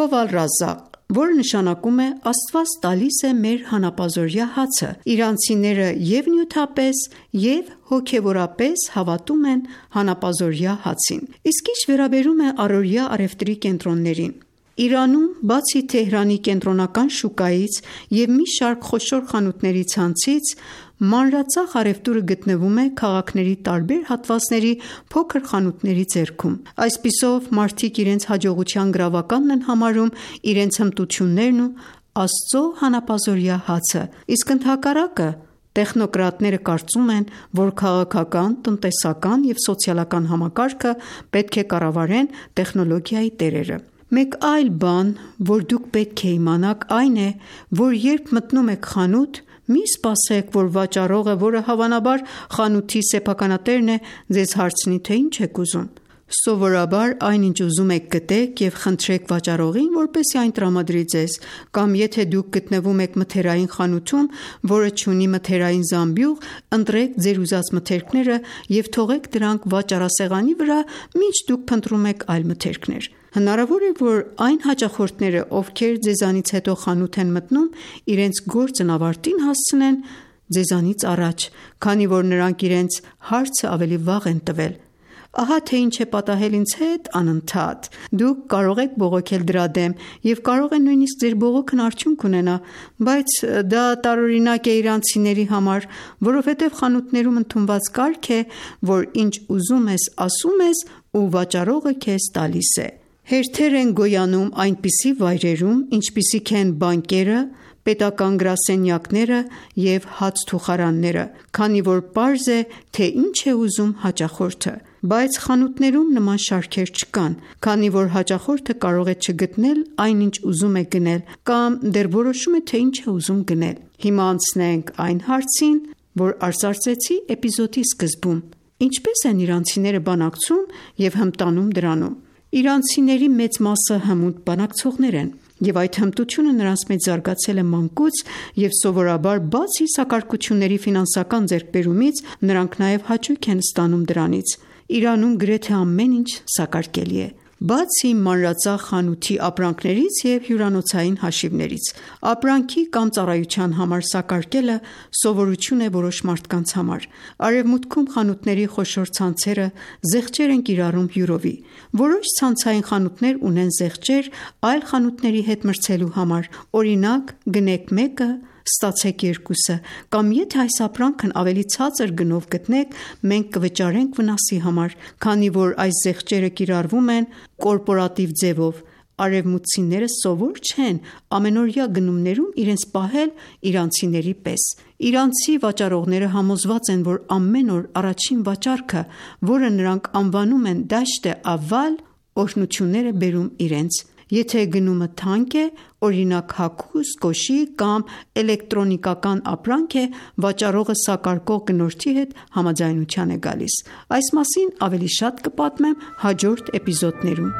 «Հով ալ-Ռազաղ», որը նշանակում է «Աստված տալիս է մեր հանապազօրյա հացը»։ Իրանցիները և նյութապես և հոգևորապես հավատում են հանապազօրյա հացին։ Իսկ ինչ վերաբերում է առօրյա առևտրի կենտրոններին, Իրանում, բացի Թեհրանի կենտրոնական շուկայից և մի շարք խոշոր խանութների ցանցից, մանրածախ առևտուրը գտնվում է քաղաքների տարբեր հատվածների փոքր խանութների ձեռքում։ Այսպիսով, մարդիկ իրենց հաջողության գրավականն են համարում իրենց հմտություններն ու Աստծո հանապազօրյա հացը, իսկ ընդհակառակը տեխնոկրատները կարծում են, որ քաղաքական, տնտեսական և սոցիալական համակարգը պետք է կառավարեն տեխնոլոգիայի տերերը։ Մեկ այլ բան, որ դուք պետք է իմանաք, այն է, որ երբ մտնում եք խանութ, մի սպասեք, որ վաճառողը, որը հավանաբար խանութի սեփականատերն է, ձեզ հարցնի, թե ինչ եք ուզում։ Սովորաբար այն, ինչ ուզում եք, գտեք և խնդրեք վաճառողին, որպեսզի այն տրամադրի ձեզ, կամ եթե դուք գտնվում եք մթերային խանութում, որը չունի մթերային զամբյուղ, ընտրեք ձեր ուզած մթերքները և թողեք դրանք վաճառասեղանի վրա, մինչ դուք փնտրում եք այլ մթերքներ։ Հնարավոր է, որ այն հաճախորդները, ովքեր ձեզանից հետո խանութ են մտնում, իրենց գործն ավարտին հասցնեն ձեզանից առաջ, քանի որ նրանք իրենց հարցը ավելի վաղ են տվել։ Ահա թե ինչ է պատահել ինձ հետ անընդհատ։ Դուք կարող եք բողոքել դրա դեմ և կարող է նույնիսկ ձեր բողոքն արդյունք ունենա, բայց դա տարօրինակ է իրանցիների համար, որովհետև խանութներում ընդունված կարգ է, որ ինչ ուզում ես ասում ես ու վաճառողը քեզ տալիս է։ Հերթեր են գոյանում այնպիսի վայրերում, ինչպիսիք են բանկերը, պետական գրասենյակները և հաց-թուխարանները, քանի որ պարզ է, թե ինչ է ուզում հաճախորդը։ Բայց խանութներում նման շարքեր չկան, քանի որ հաճախորդը կարող է չգտնել այն, ինչ ուզում է գնել, կամ դեռ որոշում է, թե ինչ է ուզում գնել։ Հիմա անցնենք այն հարցին, որ արծարծեցի էպիզոդի սկզբում. ինչպե՞ս են իրանցիները բանակցում և հմտանում դրանում։ Իրանցիների մեծ մասը հմուտ բանակցողներ են, և այդ հմտությունը նրանց մեջ զարգացել է մանկուց, և սովորաբար բացի սակարկությունների ֆինանսական ձեռքբերումից, նրանք նաև հաճույք են ստանում դրանից։ Իրանում գրեթե ամեն ինչ սակարկելի է, բացի մանրածախ խանութի ապրանքներից և հյուրանոցային հաշիվներից։ Ապրանքի կամ ծառայության համար սակարկելը սովորություն է որոշ մարդկանց համար։ Արևմուտքում խանութների խոշոր ցանցերը զեղչեր են կիրառում հյուրովի։ Որոշ ցանցային խանութներ ունեն զեղչեր այլ խանութների հետ մրցելու համար, օրինակ՝ գնեք մեկը, ստացեք երկուսը, կամ եթե այս ապրանքն ավելի ցածր գնով գտնեք, մենք կվճարենք վնասի համար, քանի որ այս զեղչերը կիրառվում են կորպորատիվ ձևով։ Արևմուտքցիները սովոր չեն ամենօրյա գնումներում իրենց պահել իրանցիների պես։ Իրանցի վաճառողները համոզված են, որ ամեն օր առաջին վաճառքը, որը նրանք անվանում են դաշտե ավալ, օրհնություններ է բերում իրենց։ Եթե գնումը թանկ է, օրինակ հագուստ, կոշիկ կամ էլեկտրոնիկական ապրանք է, վաճառողը սակարկող գնորդի հետ համաձայնության է գալիս։ Այս մասին ավելի շատ կպատմեմ հաջորդ էպիզոդներում։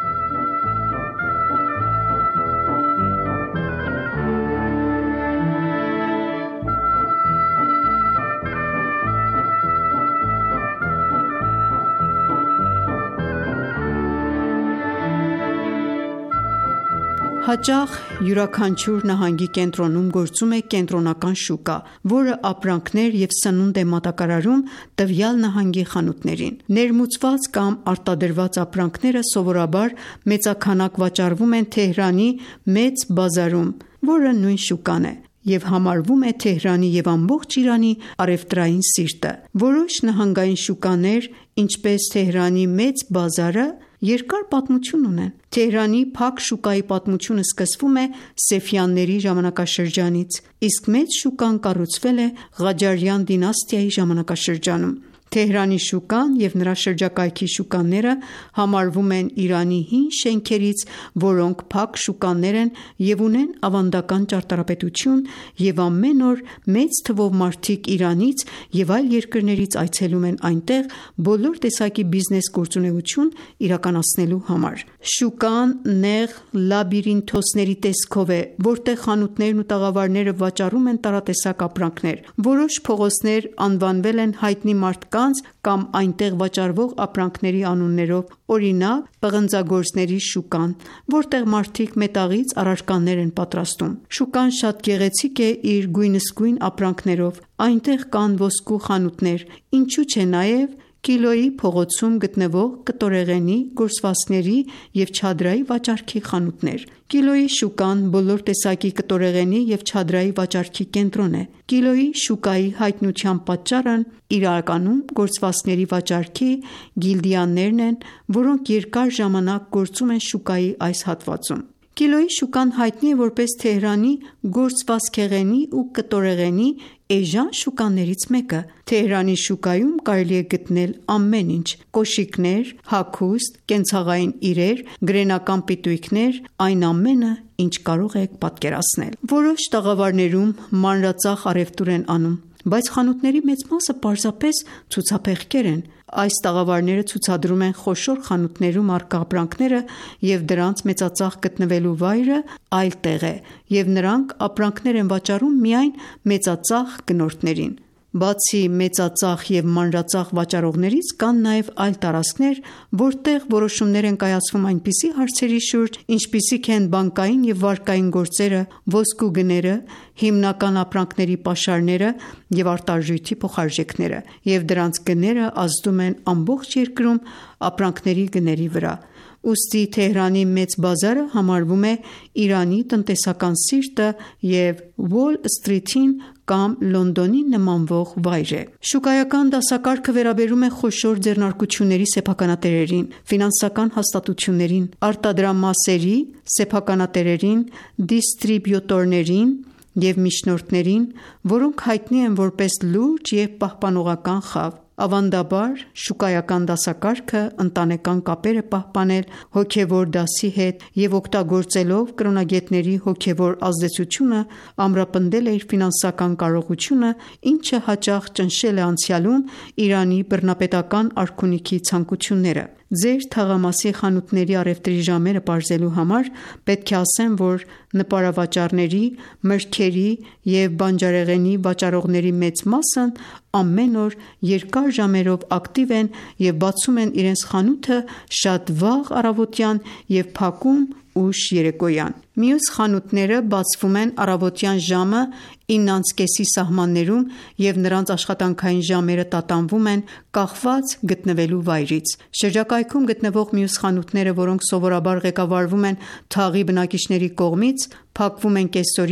Հաճախ յուրաքանչյուր նահանգի կենտրոնում գործում է կենտրոնական շուկա, որը ապրանքներ և սնունդ է մատակարարում տվյալ նահանգի խանութներին։ Ներմուծված կամ արտադրված ապրանքները սովորաբար մեծաքանակ վաճառվում են Թեհրանի Մեծ բազարում, որը նույն շուկան է, և համարվում է Թեհրանի և ամբողջ Իրանի առևտրային սիրտը։ Որոշ նահանգային շուկաներ, ինչպես Թեհրանի Մեծ բազարը, երկար պատմություն ունեն։ Թեհրանի Փակ շուկայի պատմությունը սկսվում է Սեֆյանների ժամանակաշրջանից, իսկ Մեծ շուկան կառուցվել է Ղաջարյան դինաստիայի ժամանակաշրջանում։ Թեհրանի շուկան և նրա շրջակայքի շուկաները համարվում են Իրանի հին շենքերից, որոնք փակ շուկաներ են և ունեն ավանդական ճարտարապետություն, և ամեն օր մեծ թվով մարդիկ Իրանից և այլ երկրներից այցելում են այնտեղ բոլոր տեսակի բիզնես գործունեություն իրականացնելու համար։ Շուկան նեղ լաբիրինթոսների տեսքով է, որտեղ խանութներն ու տաղավարները վաճառում են տարատեսակ ապրանքներ։ Որոշ փողոցներ անվանվել են հայտնի մարդկանց կամ այնտեղ վաճառվող ապրանքների անուններով, օրինակ պղնձագործների շուկան, որտեղ մարդիկ մետաղից առարկաներ են պատրաստում։ Շուկան շատ գեղեցիկ է իր գույնզգույն ապրանքներով, այնտեղ կան ոսկու խանութներ, ինչու չէ նաև Կիլոյի փողոցում գտնվող կտորեղենի, գործվածքների և չադրայի վաճառքի խանութներ։ Կիլոյի շուկան բոլոր տեսակի կտորեղենի և չադրայի վաճառքի կենտրոն է։ Կիլոյի շուկայի հայտնության պատճառն իրականում գործվածքների վաճառքի գիլդիաներն են, որոնք երկար ժամանակ գործում են շուկայի այս հատվածում։ Կիլոյի շուկան հայտնի է որպես Թեհրանի գործվածքեղենի ու կտորեղենի էժան շուկաներից մեկը։ Թեհրանի շուկայում կարելի է գտնել ամեն ինչ՝ կոշիկներ, հագուստ, կենցաղային իրեր, գրենական պիտույքներ, այն ամենը, ինչ կարող եք պատկերացնել։ Որոշ տաղավարներում մանրածախ առևտուր են անում, բայց խանութների մեծ մասը պարզապես ցուցափեղկեր են։ Այս տաղավարները ցուցադրում են խոշոր խանութներում առկա ապրանքները, և դրանց մեծածախ գտնվելու վայրը այլ տեղ է, և նրանք ապրանքներ են վաճառում միայն մեծածախ գնորդներին։ Բացի մեծածախ և մանրածախ վաճառողներից, կան նաև այլ տարածքներ, որտեղ որոշումներ են կայացվում այնպիսի հարցերի շուրջ, ինչպիսիք են բանկային և վարկային գործերը, ոսկու գները, հիմնական ապրանքների պաշարները և արտարժույթի փոխարժեքները, և դրանց գները ազդում են ամբողջ երկրում ապրանքների գների վրա։ Ուստի Թեհրանի Մեծ բազարը համարվում է Իրանի տնտեսական սիրտը և Ուոլ Սթրիթին կամ Լոնդոնին նմանվող վայր է։ Շուկայական դասակարգը վերաբերում է խոշոր ձեռնարկությունների սեփականատերերին, ֆինանսական հաստատություններին, արտադրամասերի սեփականատերերին, դիստրիբյուտորներին և միջնորդներին, որոնք հայտնի են որպես լուրջ և պահպանողական խավ։ Ավանդաբար, շուկայական դասակարգը ընտանեկան կապեր է պահպանել հոգևոր դասի հետ և օգտագործելով կրոնագետների հոգևոր ազդեցությունը ամրապնդել է իր ֆինանսական կարողությունը, ինչը հաճախ ճնշել է անցյալում Իրանի բռնապետական արքունիքի ցանկությունները։ Ձեր թաղամասի խանութների առևտրի ժամերը պարզելու համար պետք է ասեմ, որ նպարավաճառների, մրգերի և բանջարեղենի վաճառողների մեծ մասն ամեն օր երկար ժամերով ակտիվ են և բացում են իրենց խանութը շատ վաղ առավոտյան և փակում ուշ երեկոյան։ Մյուս խանութները բացվում են առավոտյան ժամը ինը անց կեսի սահմաններում և նրանց աշխատանքային ժամերը տատանվում են կախված գտնվելու վայրից։ Շրջակայքում գտնվող մյուս խանութները, որոնք սովորաբար ղեկավարվում են թաղի բնակիչների կողմից, փակվում են կեսօրին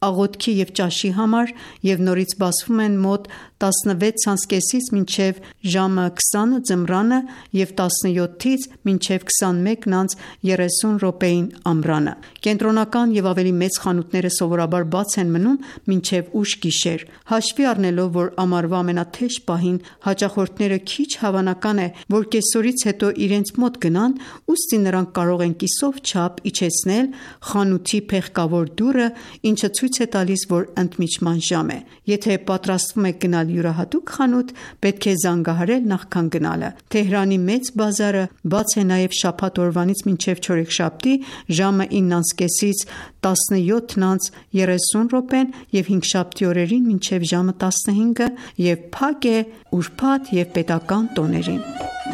աղոթքի և ճաշի համար և նորից բացվում են մոտ տասնվեց ցանցկեսից մինչև ժամը քսանը ձմռանը և տասնյոթից մինչև քսանմեկն անց երեսուն րոպեին ամռանը։ Կենտրոնական և ավելի մեծ խանութները սովորաբար բաց են մնում մինչև ուշ գիշեր։ Հաշվի առնելով, որ ամառվա ամենաթեժ պահին հաճախորդները քիչ հավանական է, որ կեսօրից հետո իրենց մոտ գնան, ուստի նրանք կարող են կիսով չափ իջեցնել խանութի փեղկավոր դուռը, ինչը ցույց է տալիս, որ ընդմիջման ժամ է։ Եթե պատրաստվում եք գնալ յուրահատուկ խանութ, պետք է զանգահարել նախքան գնալը։ Թեհրանի մեծ բազարը բաց է նաև շաբաթ օրվանից մինչև չորեքշաբթի ժամը իննից կեսից տասնյոթն անց երեսուն րոպեն և հինգշաբթի օրերին մինչև ժամը տասնհինգը և փակ է ուրբաթ և պետական տոներին։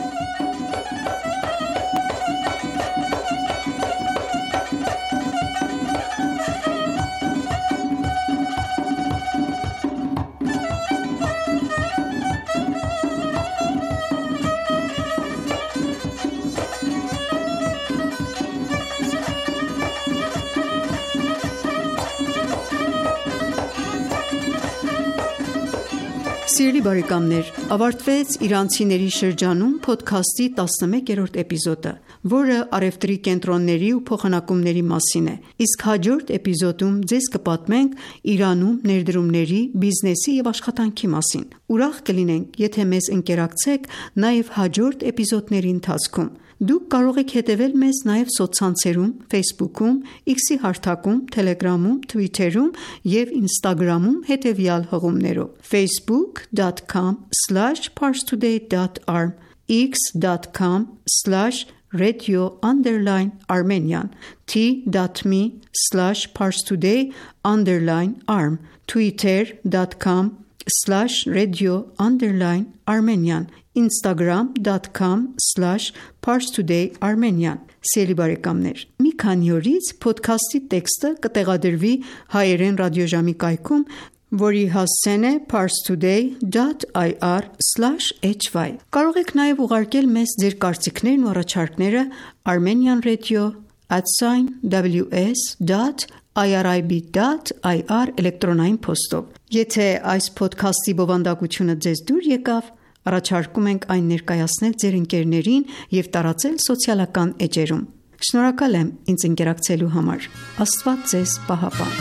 Սիրելի բարեկամներ, ավարտվեց իրանցիների շրջանում փոդքասթի տասնմեկերորդ էպիզոդը, որը առևտրի կենտրոնների ու փոխանակումների մասին է, իսկ հաջորդ էպիզոդում ձեզ կպատմենք Իրանում ներդրումների, բիզնեսի և աշխատանքի մասին։ Ուրախ կլինենք, եթե մեզ ընկերակցեք նաև հաջորդ էպիզոդների ընթացքում։ Դուք կարող եք հետևել մեզ նաև սոցցանցերում, Facebook-ում, X-ի հարթակում, Telegram-ում, Twitter-ում և Instagram-ում հետևյալ հղումներով՝ facebook dot com slash parstoday dot arm, x dot com slash radio underline armenian, t dot m e slash parstoday underline arm, twitter dot com slash radio underline armenian, instagram dot com slash parstoday armenian։ Սիրելի բարեկամներ, մի քանի օրից փոդքասթի տեքստը կտեղադրվի հայերեն ռադիոժամի կայքում, որի հասցեն է parstoday dot i r slash h y։ Կարող եք նաև ուղարկել մեզ ձեր կարծիքներն ու առաջարկները armenian radio at w s dot i r i b dot i r էլեկտրոնային փոստով։ Եթե այս փոդքասթի բովանդակությունը ձեզ դուր եկավ, առաջարկում ենք այն ներկայացնել ձեր ընկերներին և տարածել սոցիալական էջերում։ Շնորհակալ եմ ինձ ընկերակցելու համար։ Աստված ձեզ պահապան։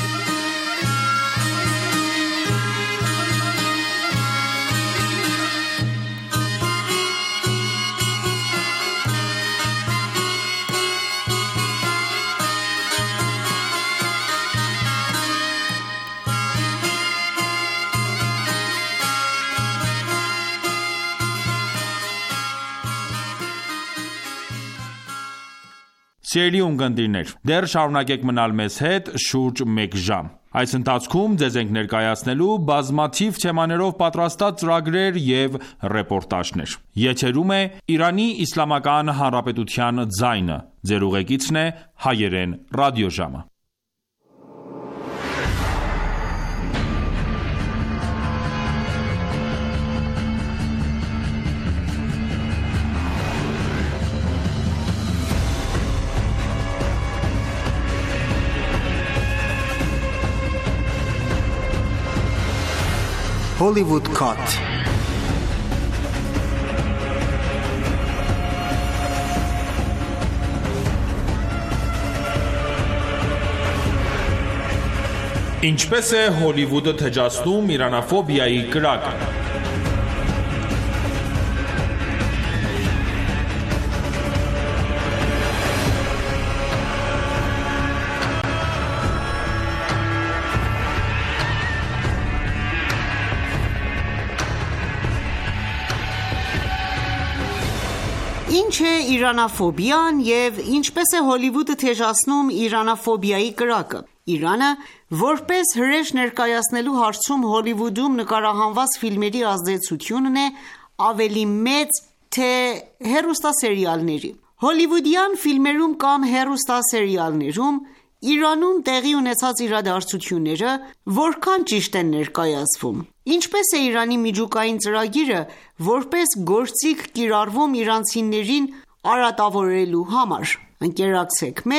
Սիրելի ունկնդիրներ, դեռ շարունակեք մնալ մեզ հետ շուրջ մեկ ժամ։ Այս ընթացքում ձեզ ենք ներկայացնելու բազմաթիվ թեմաներով պատրաստած ծրագրեր և ռեպորտաժներ։ Եթերում է Իրանի Իսլամական Հանրապետության ձայնը։ Ձեր ուղեկիցն է հայերեն ռադիոժամը։ Hollywood Cut։ Ինչպես է Հոլիվուդը թեջացնում իրանաֆոբիայի կրակը։ Ինչ է իրանաֆոբիան և ինչպես է Հոլիվուդը թեժացնում իրանաֆոբիայի կրակը։ Իրանը, որպես հրեշ ներկայացնելու հարցում Հոլիվուդում նկարահանված ֆիլմերի ազդեցությունն է ավելի մեծ, թե հեռուստասերիալների։ Հոլիվուդյան ֆիլմերում կամ հեռուստասերիալներում Իրանում տեղի ունեցած իրադարձությունները որքան ճիշտ են ներկայացվում։ Ինչպես է Իրանի միջուկային ծրագիրը որպես գործիք կիրառվում իրանցիներին արատավորելու համար։ Ընկերակցեք մեզ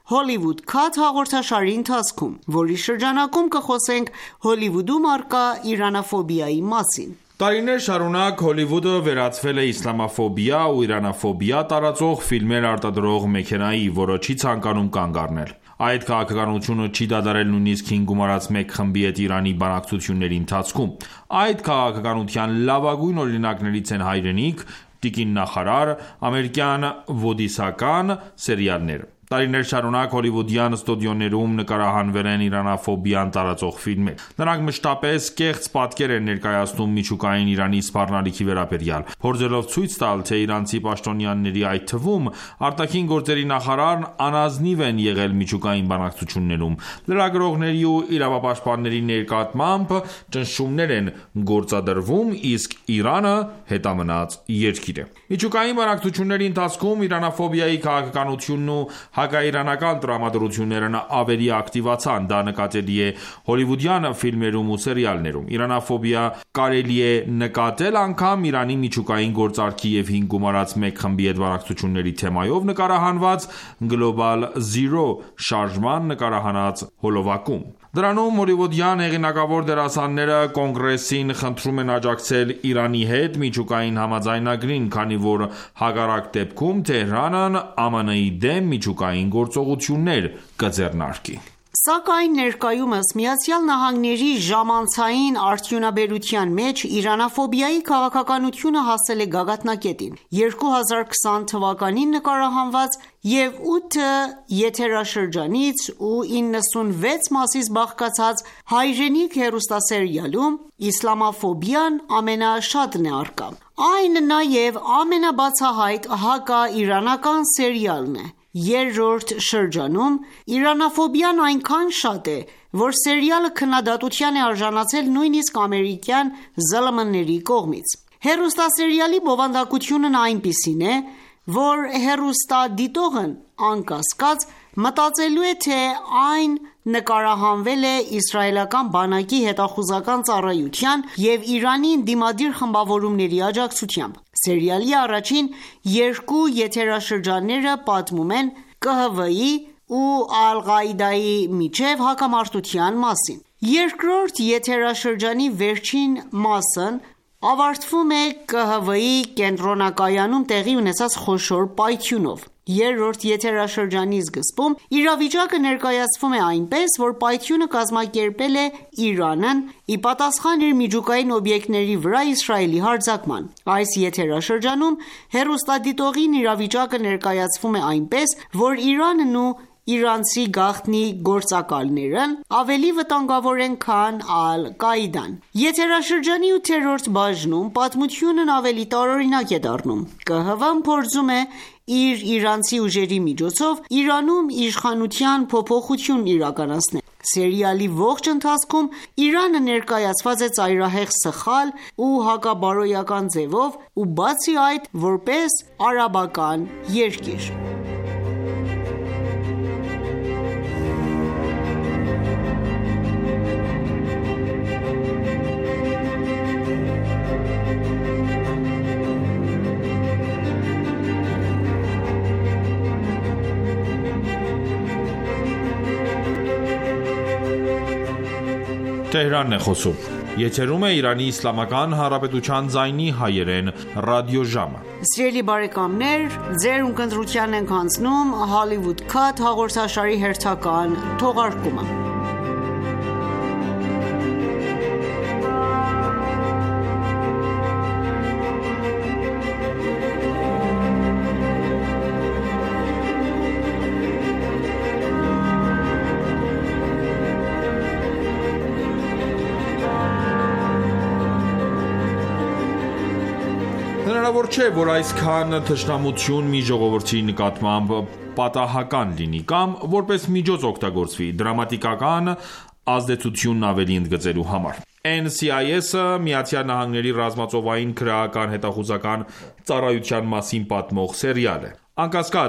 Hollywood Cut հաղորդաշարի ընթացքում, որի շրջանակում կխոսենք Հոլիվուդում առկա իրանաֆոբիայի մասին։ Տարիներ շարունակ Հոլիվուդը վերածվել է իսլամաֆոբիա ու իրանաֆոբիա տարածող ֆիլմեր արտադրող մեքենայի, որը չի ցանկանում կանգ առնել։ Այդ քաղաքականությունը չի դադարել նույնիսկ հին գումարած մեկ խմբի հետ Իրանի բանակցությունների ընթացքում։ Այդ քաղաքականության լավագույն օրինակներից են Հայրենիք, Տիկին նախարար, ամերիկյան ոդիսական սերիալները։ Տարիներ շարունակ հոլիվուդյան ստուդիոներում նկարահանվել են իրանաֆոբիան տարածող ֆիլմեր։ Նրանք մշտապես կեղծ պատկեր են ներկայացնում միջուկային Իրանի սպառնալիքի վերաբերյալ, փորձելով ցույց տալ, թե իրանցի պաշտոնյաների, այդ թվում արտաքին գործերի նախարարն անազնիվ են եղել միջուկային բանակցություններում։ Լրագրողների ու իրավապաշտպանների ներկայությամբ ճնշումներ են գործադրվում, իսկ Իրանը հետամնաց երկիր է։ Միջուկային բանակցությունների ընթացքում իրանաֆոբիայի քաղաքականությունն ու հակաիրանական տրամադրություններն ավելի ակտիվացան, դա նկատելի է հոլիվուդյան ֆիլմերում ու սերիալներում։ Իրանաֆոբիա կարելի է նկատել անգամ Իրանի միջուկային գործարքի և հին գումարած մեկ խմբի հետ բանակցությունների թեմայով նկարահանված Global Zero շարժման նկարահանած հոլովակում։ Դրանում հոլիվուդյան հեղինակավոր դերասանները կոնգրեսին խնդրում են աջակցել Իրանի հետ միջուկային համաձայնագրին, քանի որ հակառակ դեպքում Թեհրանն ԱՄՆ-ի դեմ միջուկային գործողություններ կձեռնարկի։ Սակայն ներկայումս Միացյալ Նահանգների ժամանցային արդյունաբերության մեջ իրանաֆոբիայի քաղաքականությունը հասել է գագաթնակետին։ երկու հազար քսան թվականին նկարահանված և ութ եթերաշրջանից ու իննսունվեց մասից բաղկացած Հայրենիք հեռուստասերիալում իսլամաֆոբիան ամենաշատն է առկա։ Այն նաև ամենաբացահայտ հակաիրանական սերիալն է։ Երրորդ շրջանում իրանաֆոբիան այնքան շատ է, որ սերիալը քննադատության է արժանացել նույնիսկ ամերիկյան զլ մ-ների կողմից։ Հեռուստասերիալի բովանդակությունն այնպիսին է, որ հեռուստադիտողն անկասկած մտածելու է, թե այն նկարահանվել է իսրայելական բանակի հետախուզական ծառայության և Իրանի ընդդիմադիր խմբավորումների աջակցությամբ։ Սերիալի առաջին երկու եթերաշրջանները պատմում են Կ Հ В-ի ու Ալ-Ղաիդայի միջև հակամարտության մասին։ Երկրորդ եթերաշրջանի վերջին մասն ավարտվում է Կ Հ В-ի կենտրոնակայանում տեղի ունեցած խոշոր պայթյունով։ Երրորդ եթերաշրջանի սկզբում իրավիճակը ներկայացվում է այնպես, որ պայթյունը կազմակերպել է Իրանն ի պատասխան իր միջուկային օբյեկտների վրա Իսրայելի հարձակման։ Այս եթերաշրջանում հեռուստադիտողին իրավիճակը ներկայացվում է այնպես, որ Իրանն ու իրանցի գաղտնի գործակալներն ավելի վտանգավոր են, քան Ալ-Կաիդան։ Եթերաշրջանի ութերորդ բաժնում պատմությունն ավելի տարօրինակ է դառնում։ Կ Հ V-ն փորձում է իր իրանցի ուժերի միջոցով Իրանում իշխանության փոփոխություն իրականացնել։ Սերիալի ողջ ընթացքում Իրանը ներկայացված է ծայրահեղ սխալ ու հակաբարոյական ձևով ու բացի այդ որպես արաբական երկիր։ Թեհրանն է խոսում։ Եթերում է Իրանի Իսլամական Հանրապետության ձայնի հայերեն ռադիոժամը։ Սիրելի բարեկամներ, ձեր ունկնդրությանն ենք հանձնում Hollywood Cut հաղորդաշարի հերթական թողարկումը։ Հնարավոր չէ, որ այսքան թշնամություն մի ժողովրդի նկատմամբ պատահական լինի կամ որպես միջոց օգտագործվի դրամատիկական ազդեցությունն ավելի ընդգծելու համար։ N C I S-ը Միացյալ Նահանգների ռազմածովային քրեական հետախուզական ծառայության մասին պատմող սերիալ է։ Անկասկած,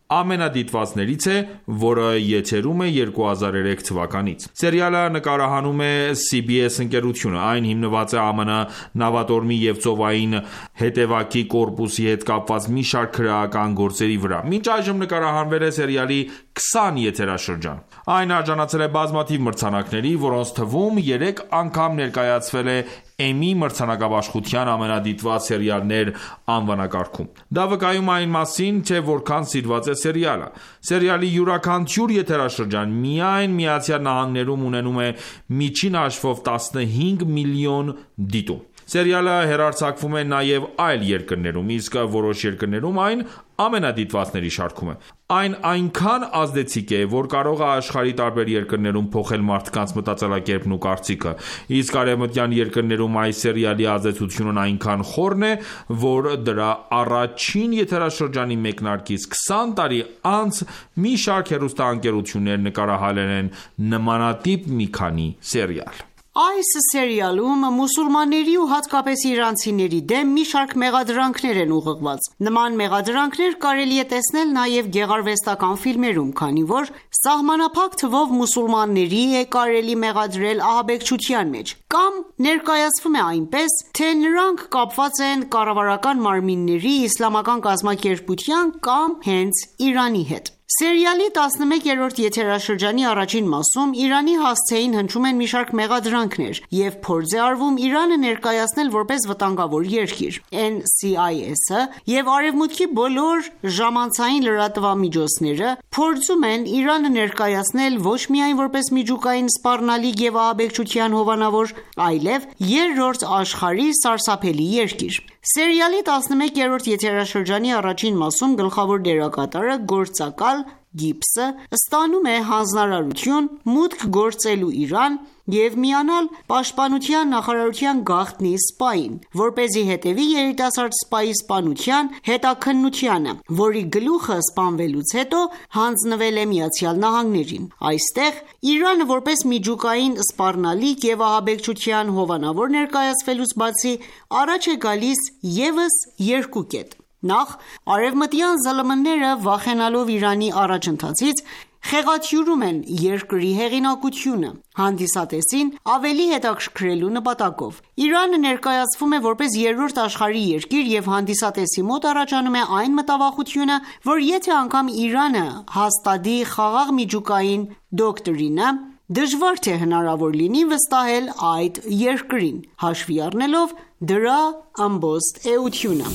ամենադիտվածներից է, որը եթերում է երկու հազար ու երեք թվականից։ Սերիալը նկարահանում է սի բի էս ընկերությունը։ Այն հիմնված է ԱՄՆ նավատորմի և ծովային հետևակի կորպուսի հետ կապված մի շարք քրեական գործերի վրա։ Մինչ այժմ նկարահանվել է սերիալի քսան եթերաշրջան։ Այն արժանացել է բազմաթիվ մրցանակների, որոնց թվում երեք անգամ ներկայացվել է Էմmy մրցանակաբաշխության ամենադիտված սերիալներ անվանակարգում։ Դա վկայում է այն մասին, թե որքան սիրված է սերիալը։ Սերիալի յուրաքանչյուր եթերաշրջան միայն Միացյալ Նահանգներում ունենում է միջին հաշվով տասնհինգ միլիոն դիտում։ Սերիալը հեռարձակվում է նաև այլ երկրներում, իսկ որոշ երկրներում այն ամենադիտվածների շարքում է։ Այն այնքան ազդեցիկ է, որ կարող է աշխարհի տարբեր երկրներում փոխել մարդկանց մտածելակերպն ու կարծիքը, իսկ արևմտյան երկրներում այս սերիալի ազդեցությունն այնքան խորն է, որ դրա առաջին եթերաշրջանի մեկնարկից քսան տարի անց մի շարք հեռուստաընկերություններ նկարահանել են նմանատիպ մի քանի սերիալ։ Այս սերիալում մուսուլմանների ու հատկապես իրանցիների դեմ մի շարք մեղադրանքներ են ուղղված։ Նման մեղադրանքներ կարելի է տեսնել նաև գեղարվեստական ֆիլմերում, քանի որ սահմանափակ թվով մուսուլմանների է կարելի մեղադրել ահաբեկչության մեջ, կամ ներկայացվում է այնպես, թե նրանք կապված են կառավարական մարմինների, իսլամական կազմակերպության կամ հենց Իրանի հետ։ Սերիալի տասնմեկերորդ եթերաշրջանի առաջին մասում Իրանի հասցեին հնչում են մի շարք մեղադրանքներ և փորձ է արվում Իրանը ներկայացնել որպես վտանգավոր երկիր։ Էն սի այ էս-ը և Արևմուտքի բոլոր ժամանցային լրատվամիջոցները փորձում են Իրանը ներկայացնել ոչ միայն որպես միջուկային սպառնալիք և ահաբեկչության հովանավոր, այլև երրորդ աշխարհի սարսափելի երկիր։ Սերիալի տասնմեկերորդ եթերաշրջանի առաջին մասում գլխավոր դերակատարը գործակալ Գիբսը ստանում է հանձնարարություն մուտք գործելու Իրան և միանալ պաշտպանության նախարարության գաղտնի սպային, որպեսզի հետևի երիտասարդ սպայի սպանության հետաքննությանը, որի գլուխը սպանվելուց հետո հանձնվել է Միացյալ Նահանգներին։ Այստեղ Իրանը որպես միջուկային սպառնալիք և ահաբեկչության հովանավոր ներկայացվելուց բացի, առաջ է գալիս ևս երկու կետ։ Նախ, արևմտյան զլմ-ները վախենալով Իրանի առաջընթացից, խեղաթյուրում են երկրի հեղինակությունը, հանդիսատեսին ավելի հետաքրքրելու նպատակով։ Իրանը ներկայացվում է որպես երրորդ աշխարհի երկիր և հանդիսատեսի մոտ առաջանում է այն մտավախությունը, որ եթե անգամ Իրանը հաստատի խաղաղ միջուկային դոկտրինը, դժվար թե հնարավոր լինի վստահել այդ երկրին, հաշվի առնելով դրա ամբողջ էությունը։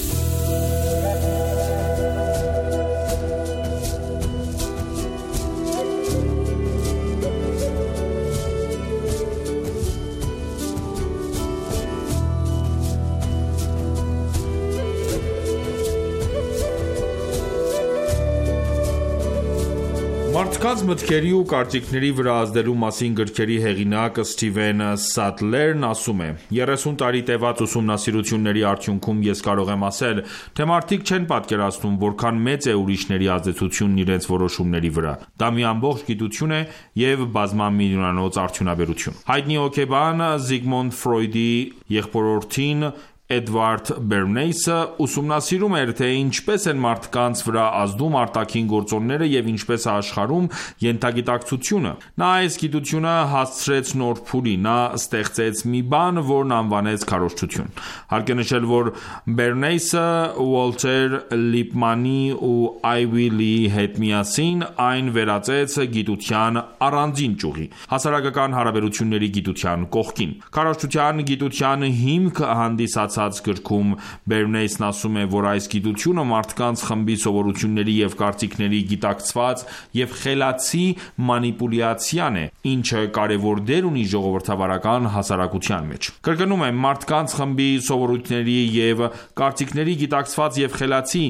Մարդկանց մտքերի ու կարծիքների վրա ազդելու մասին գրքերի հեղինակ Սթիվեն Սատլերն ասում է. երեսուն տարի տևած ուսումնասիրությունների արդյունքում ես կարող եմ ասել, թե մարդիկ չեն պատկերացնում, որքան մեծ է ուրիշների ազդեցությունն իրենց որոշումների վրա։ Դա մի ամբողջ գիտություն է և բազմամիլիոնանոց արդյունաբերություն։ Հայտնի հոգեբան Զիգմունդ Ֆրոյդի եղբորորդին Էդվարդ Բերնեյսը ուսումնասիրում էր, թե ինչպես են մարդկանց վրա ազդում արտաքին գործոնները և ինչպես է աշխարհում ենթագիտակցությունը։ Նա այս գիտությունը հասցրեց նոր փուլի, նա ստեղծեց մի բան, որն անվանեց քարոզչություն։ Հարկ է նշել, որ Բերնեյսը Ուոլթեր Լիպմանի ու Այվի Լիի հետ միասին այն վերածեց գիտության առանձին ճյուղի՝ հասարակական հարաբերությունների գիտության կողքին։ Քարոզչության գիտության հիմք հանդիսացած գրքում Բերնեյսն ասում է, որ այս գիտությունը մարդկանց խմբի սովորությունների և կարծիքների գիտակցված և խելացի մանիպուլյացիան է, ինչը կարևոր դեր ունի ժողովրդավարական հասարակության մեջ։ Կրկնում եմ, մարդկանց խմբի սովորությունների և կարծիքների գիտակցված և խելացի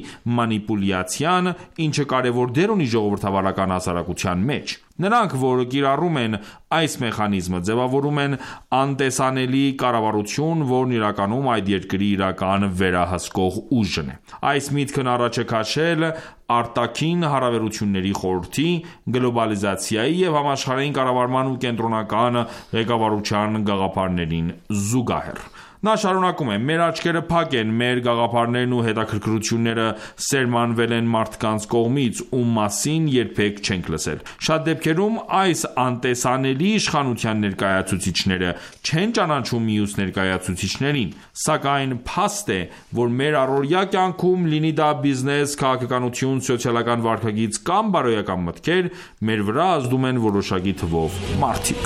մանիպուլյացիան, ինչը կարևոր դեր ունի ժողովրդավարական հասարակության մեջ։ Նրանք, որ կիրառում են Այս մեխանիզմը ձևավորում են անտեսանելի կառավարություն, որն իրականում այդ երկրի իրական վերահսկող ուժն է: Այս միտքն առաջ է քաշել արտաքին հարաբերությունների խորհրդի, գլոբալիզացիայի և համաշխարհային կառավարման ու կենտրոնական ղեկավարության գաղափարներին զուգահեռ: Նա շարունակում է. «Մեր աչքերը փակ են, մեր գաղափարներն ու հետաքրքրությունները սերմանվել են մարդկանց կողմից, ում մասին երբեք չենք լսել: Շատ դեպքերում այս անտեսանելի իշխանության ներկայացուցիչները չեն ճանաչում մյուս ներկայացուցիչներին: Սակայն փաստ է, որ մեր առօրյա կյանքում, լինի դա բիզնես, քաղաքականություն, սոցիալական վարքագիծ կամ բարոյական մտքեր, մեր վրա ազդում են որոշակի թվով մարդիկ»: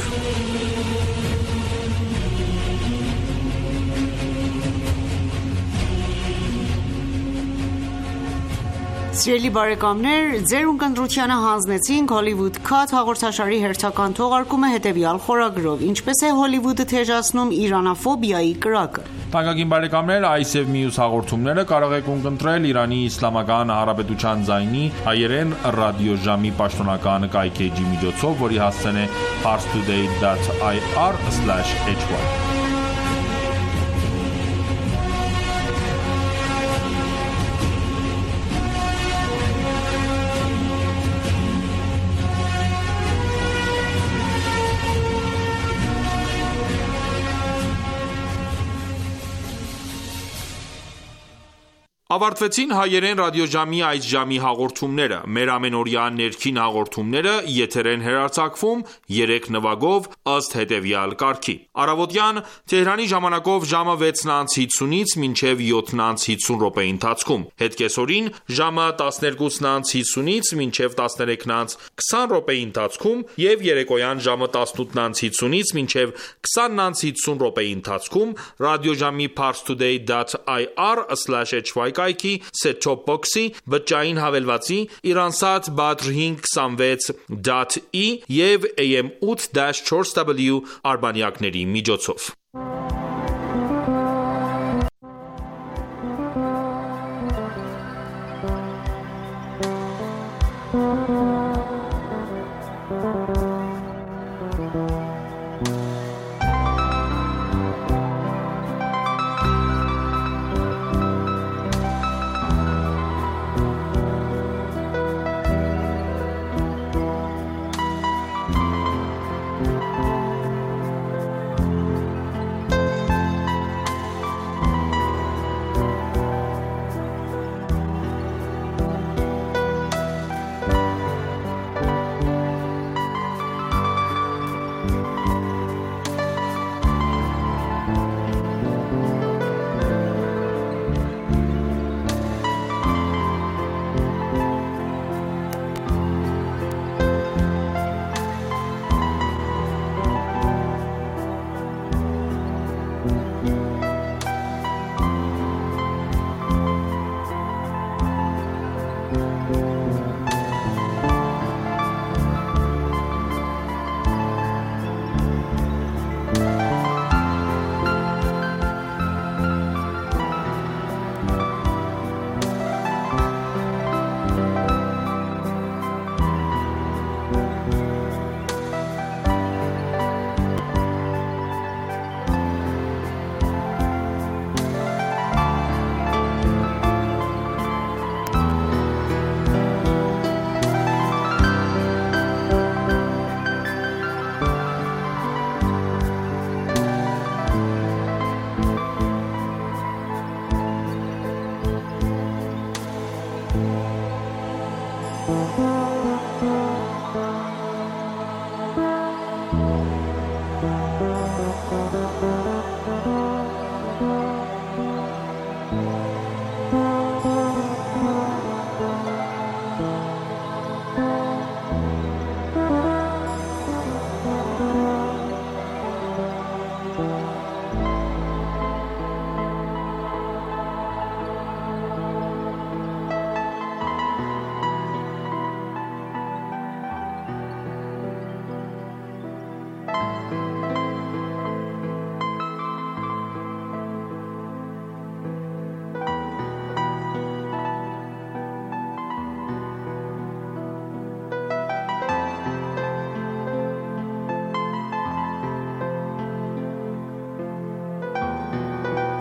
Սիրելի բարեկամներ, ձեր ունկնդրությանը հանձնեցինք «Hollywood Cut» հաղորդաշարի հերթական թողարկումը հետևյալ խորագրով. Ինչպես է Հոլիվուդը թեժացնում իրանաֆոբիայի կրակը: Թանկագին բարեկամներ, այս եւ մյուս հաղորդումները կարող եք ունկնդրել Իրանի Իսլամական Հանրապետության ձայնի հայերեն ռադիոժամի պաշտոնական կայքէջի միջոցով, որի հասցեն է parstoday dot ir slash hy: Ավարտվեցին հայերեն ռադիոժամի այս ժամի հաղորդումները: Մեր ամենօրյա ներքին հաղորդումները եթեր են հեռարձակվում երեք նվագով ըստ հետևյալ կարգի: Առավոտյան Թեհրանի ժամանակով ժամը վեցն անց հիսունից մինչև յոթն անց հիսուն րոպեի ընթացքում, հետ կեսօրին ժամը տասներկուսն անց հիսունից մինչև տասներեքն անց քսան րոպեի ընթացքում և երեկոյան ժամը տասնութն անց հիսունից մինչև քսանն անց հիսուն րոպեի ընթացքում ռադիոժամի parstoday dot ir slash hy կայքի, set-top box-ի, բջջային հավելվածի, Iransat Badr հինգ քսանվեց դոտ ի և A M eight dash four W արբանյակների միջոցով: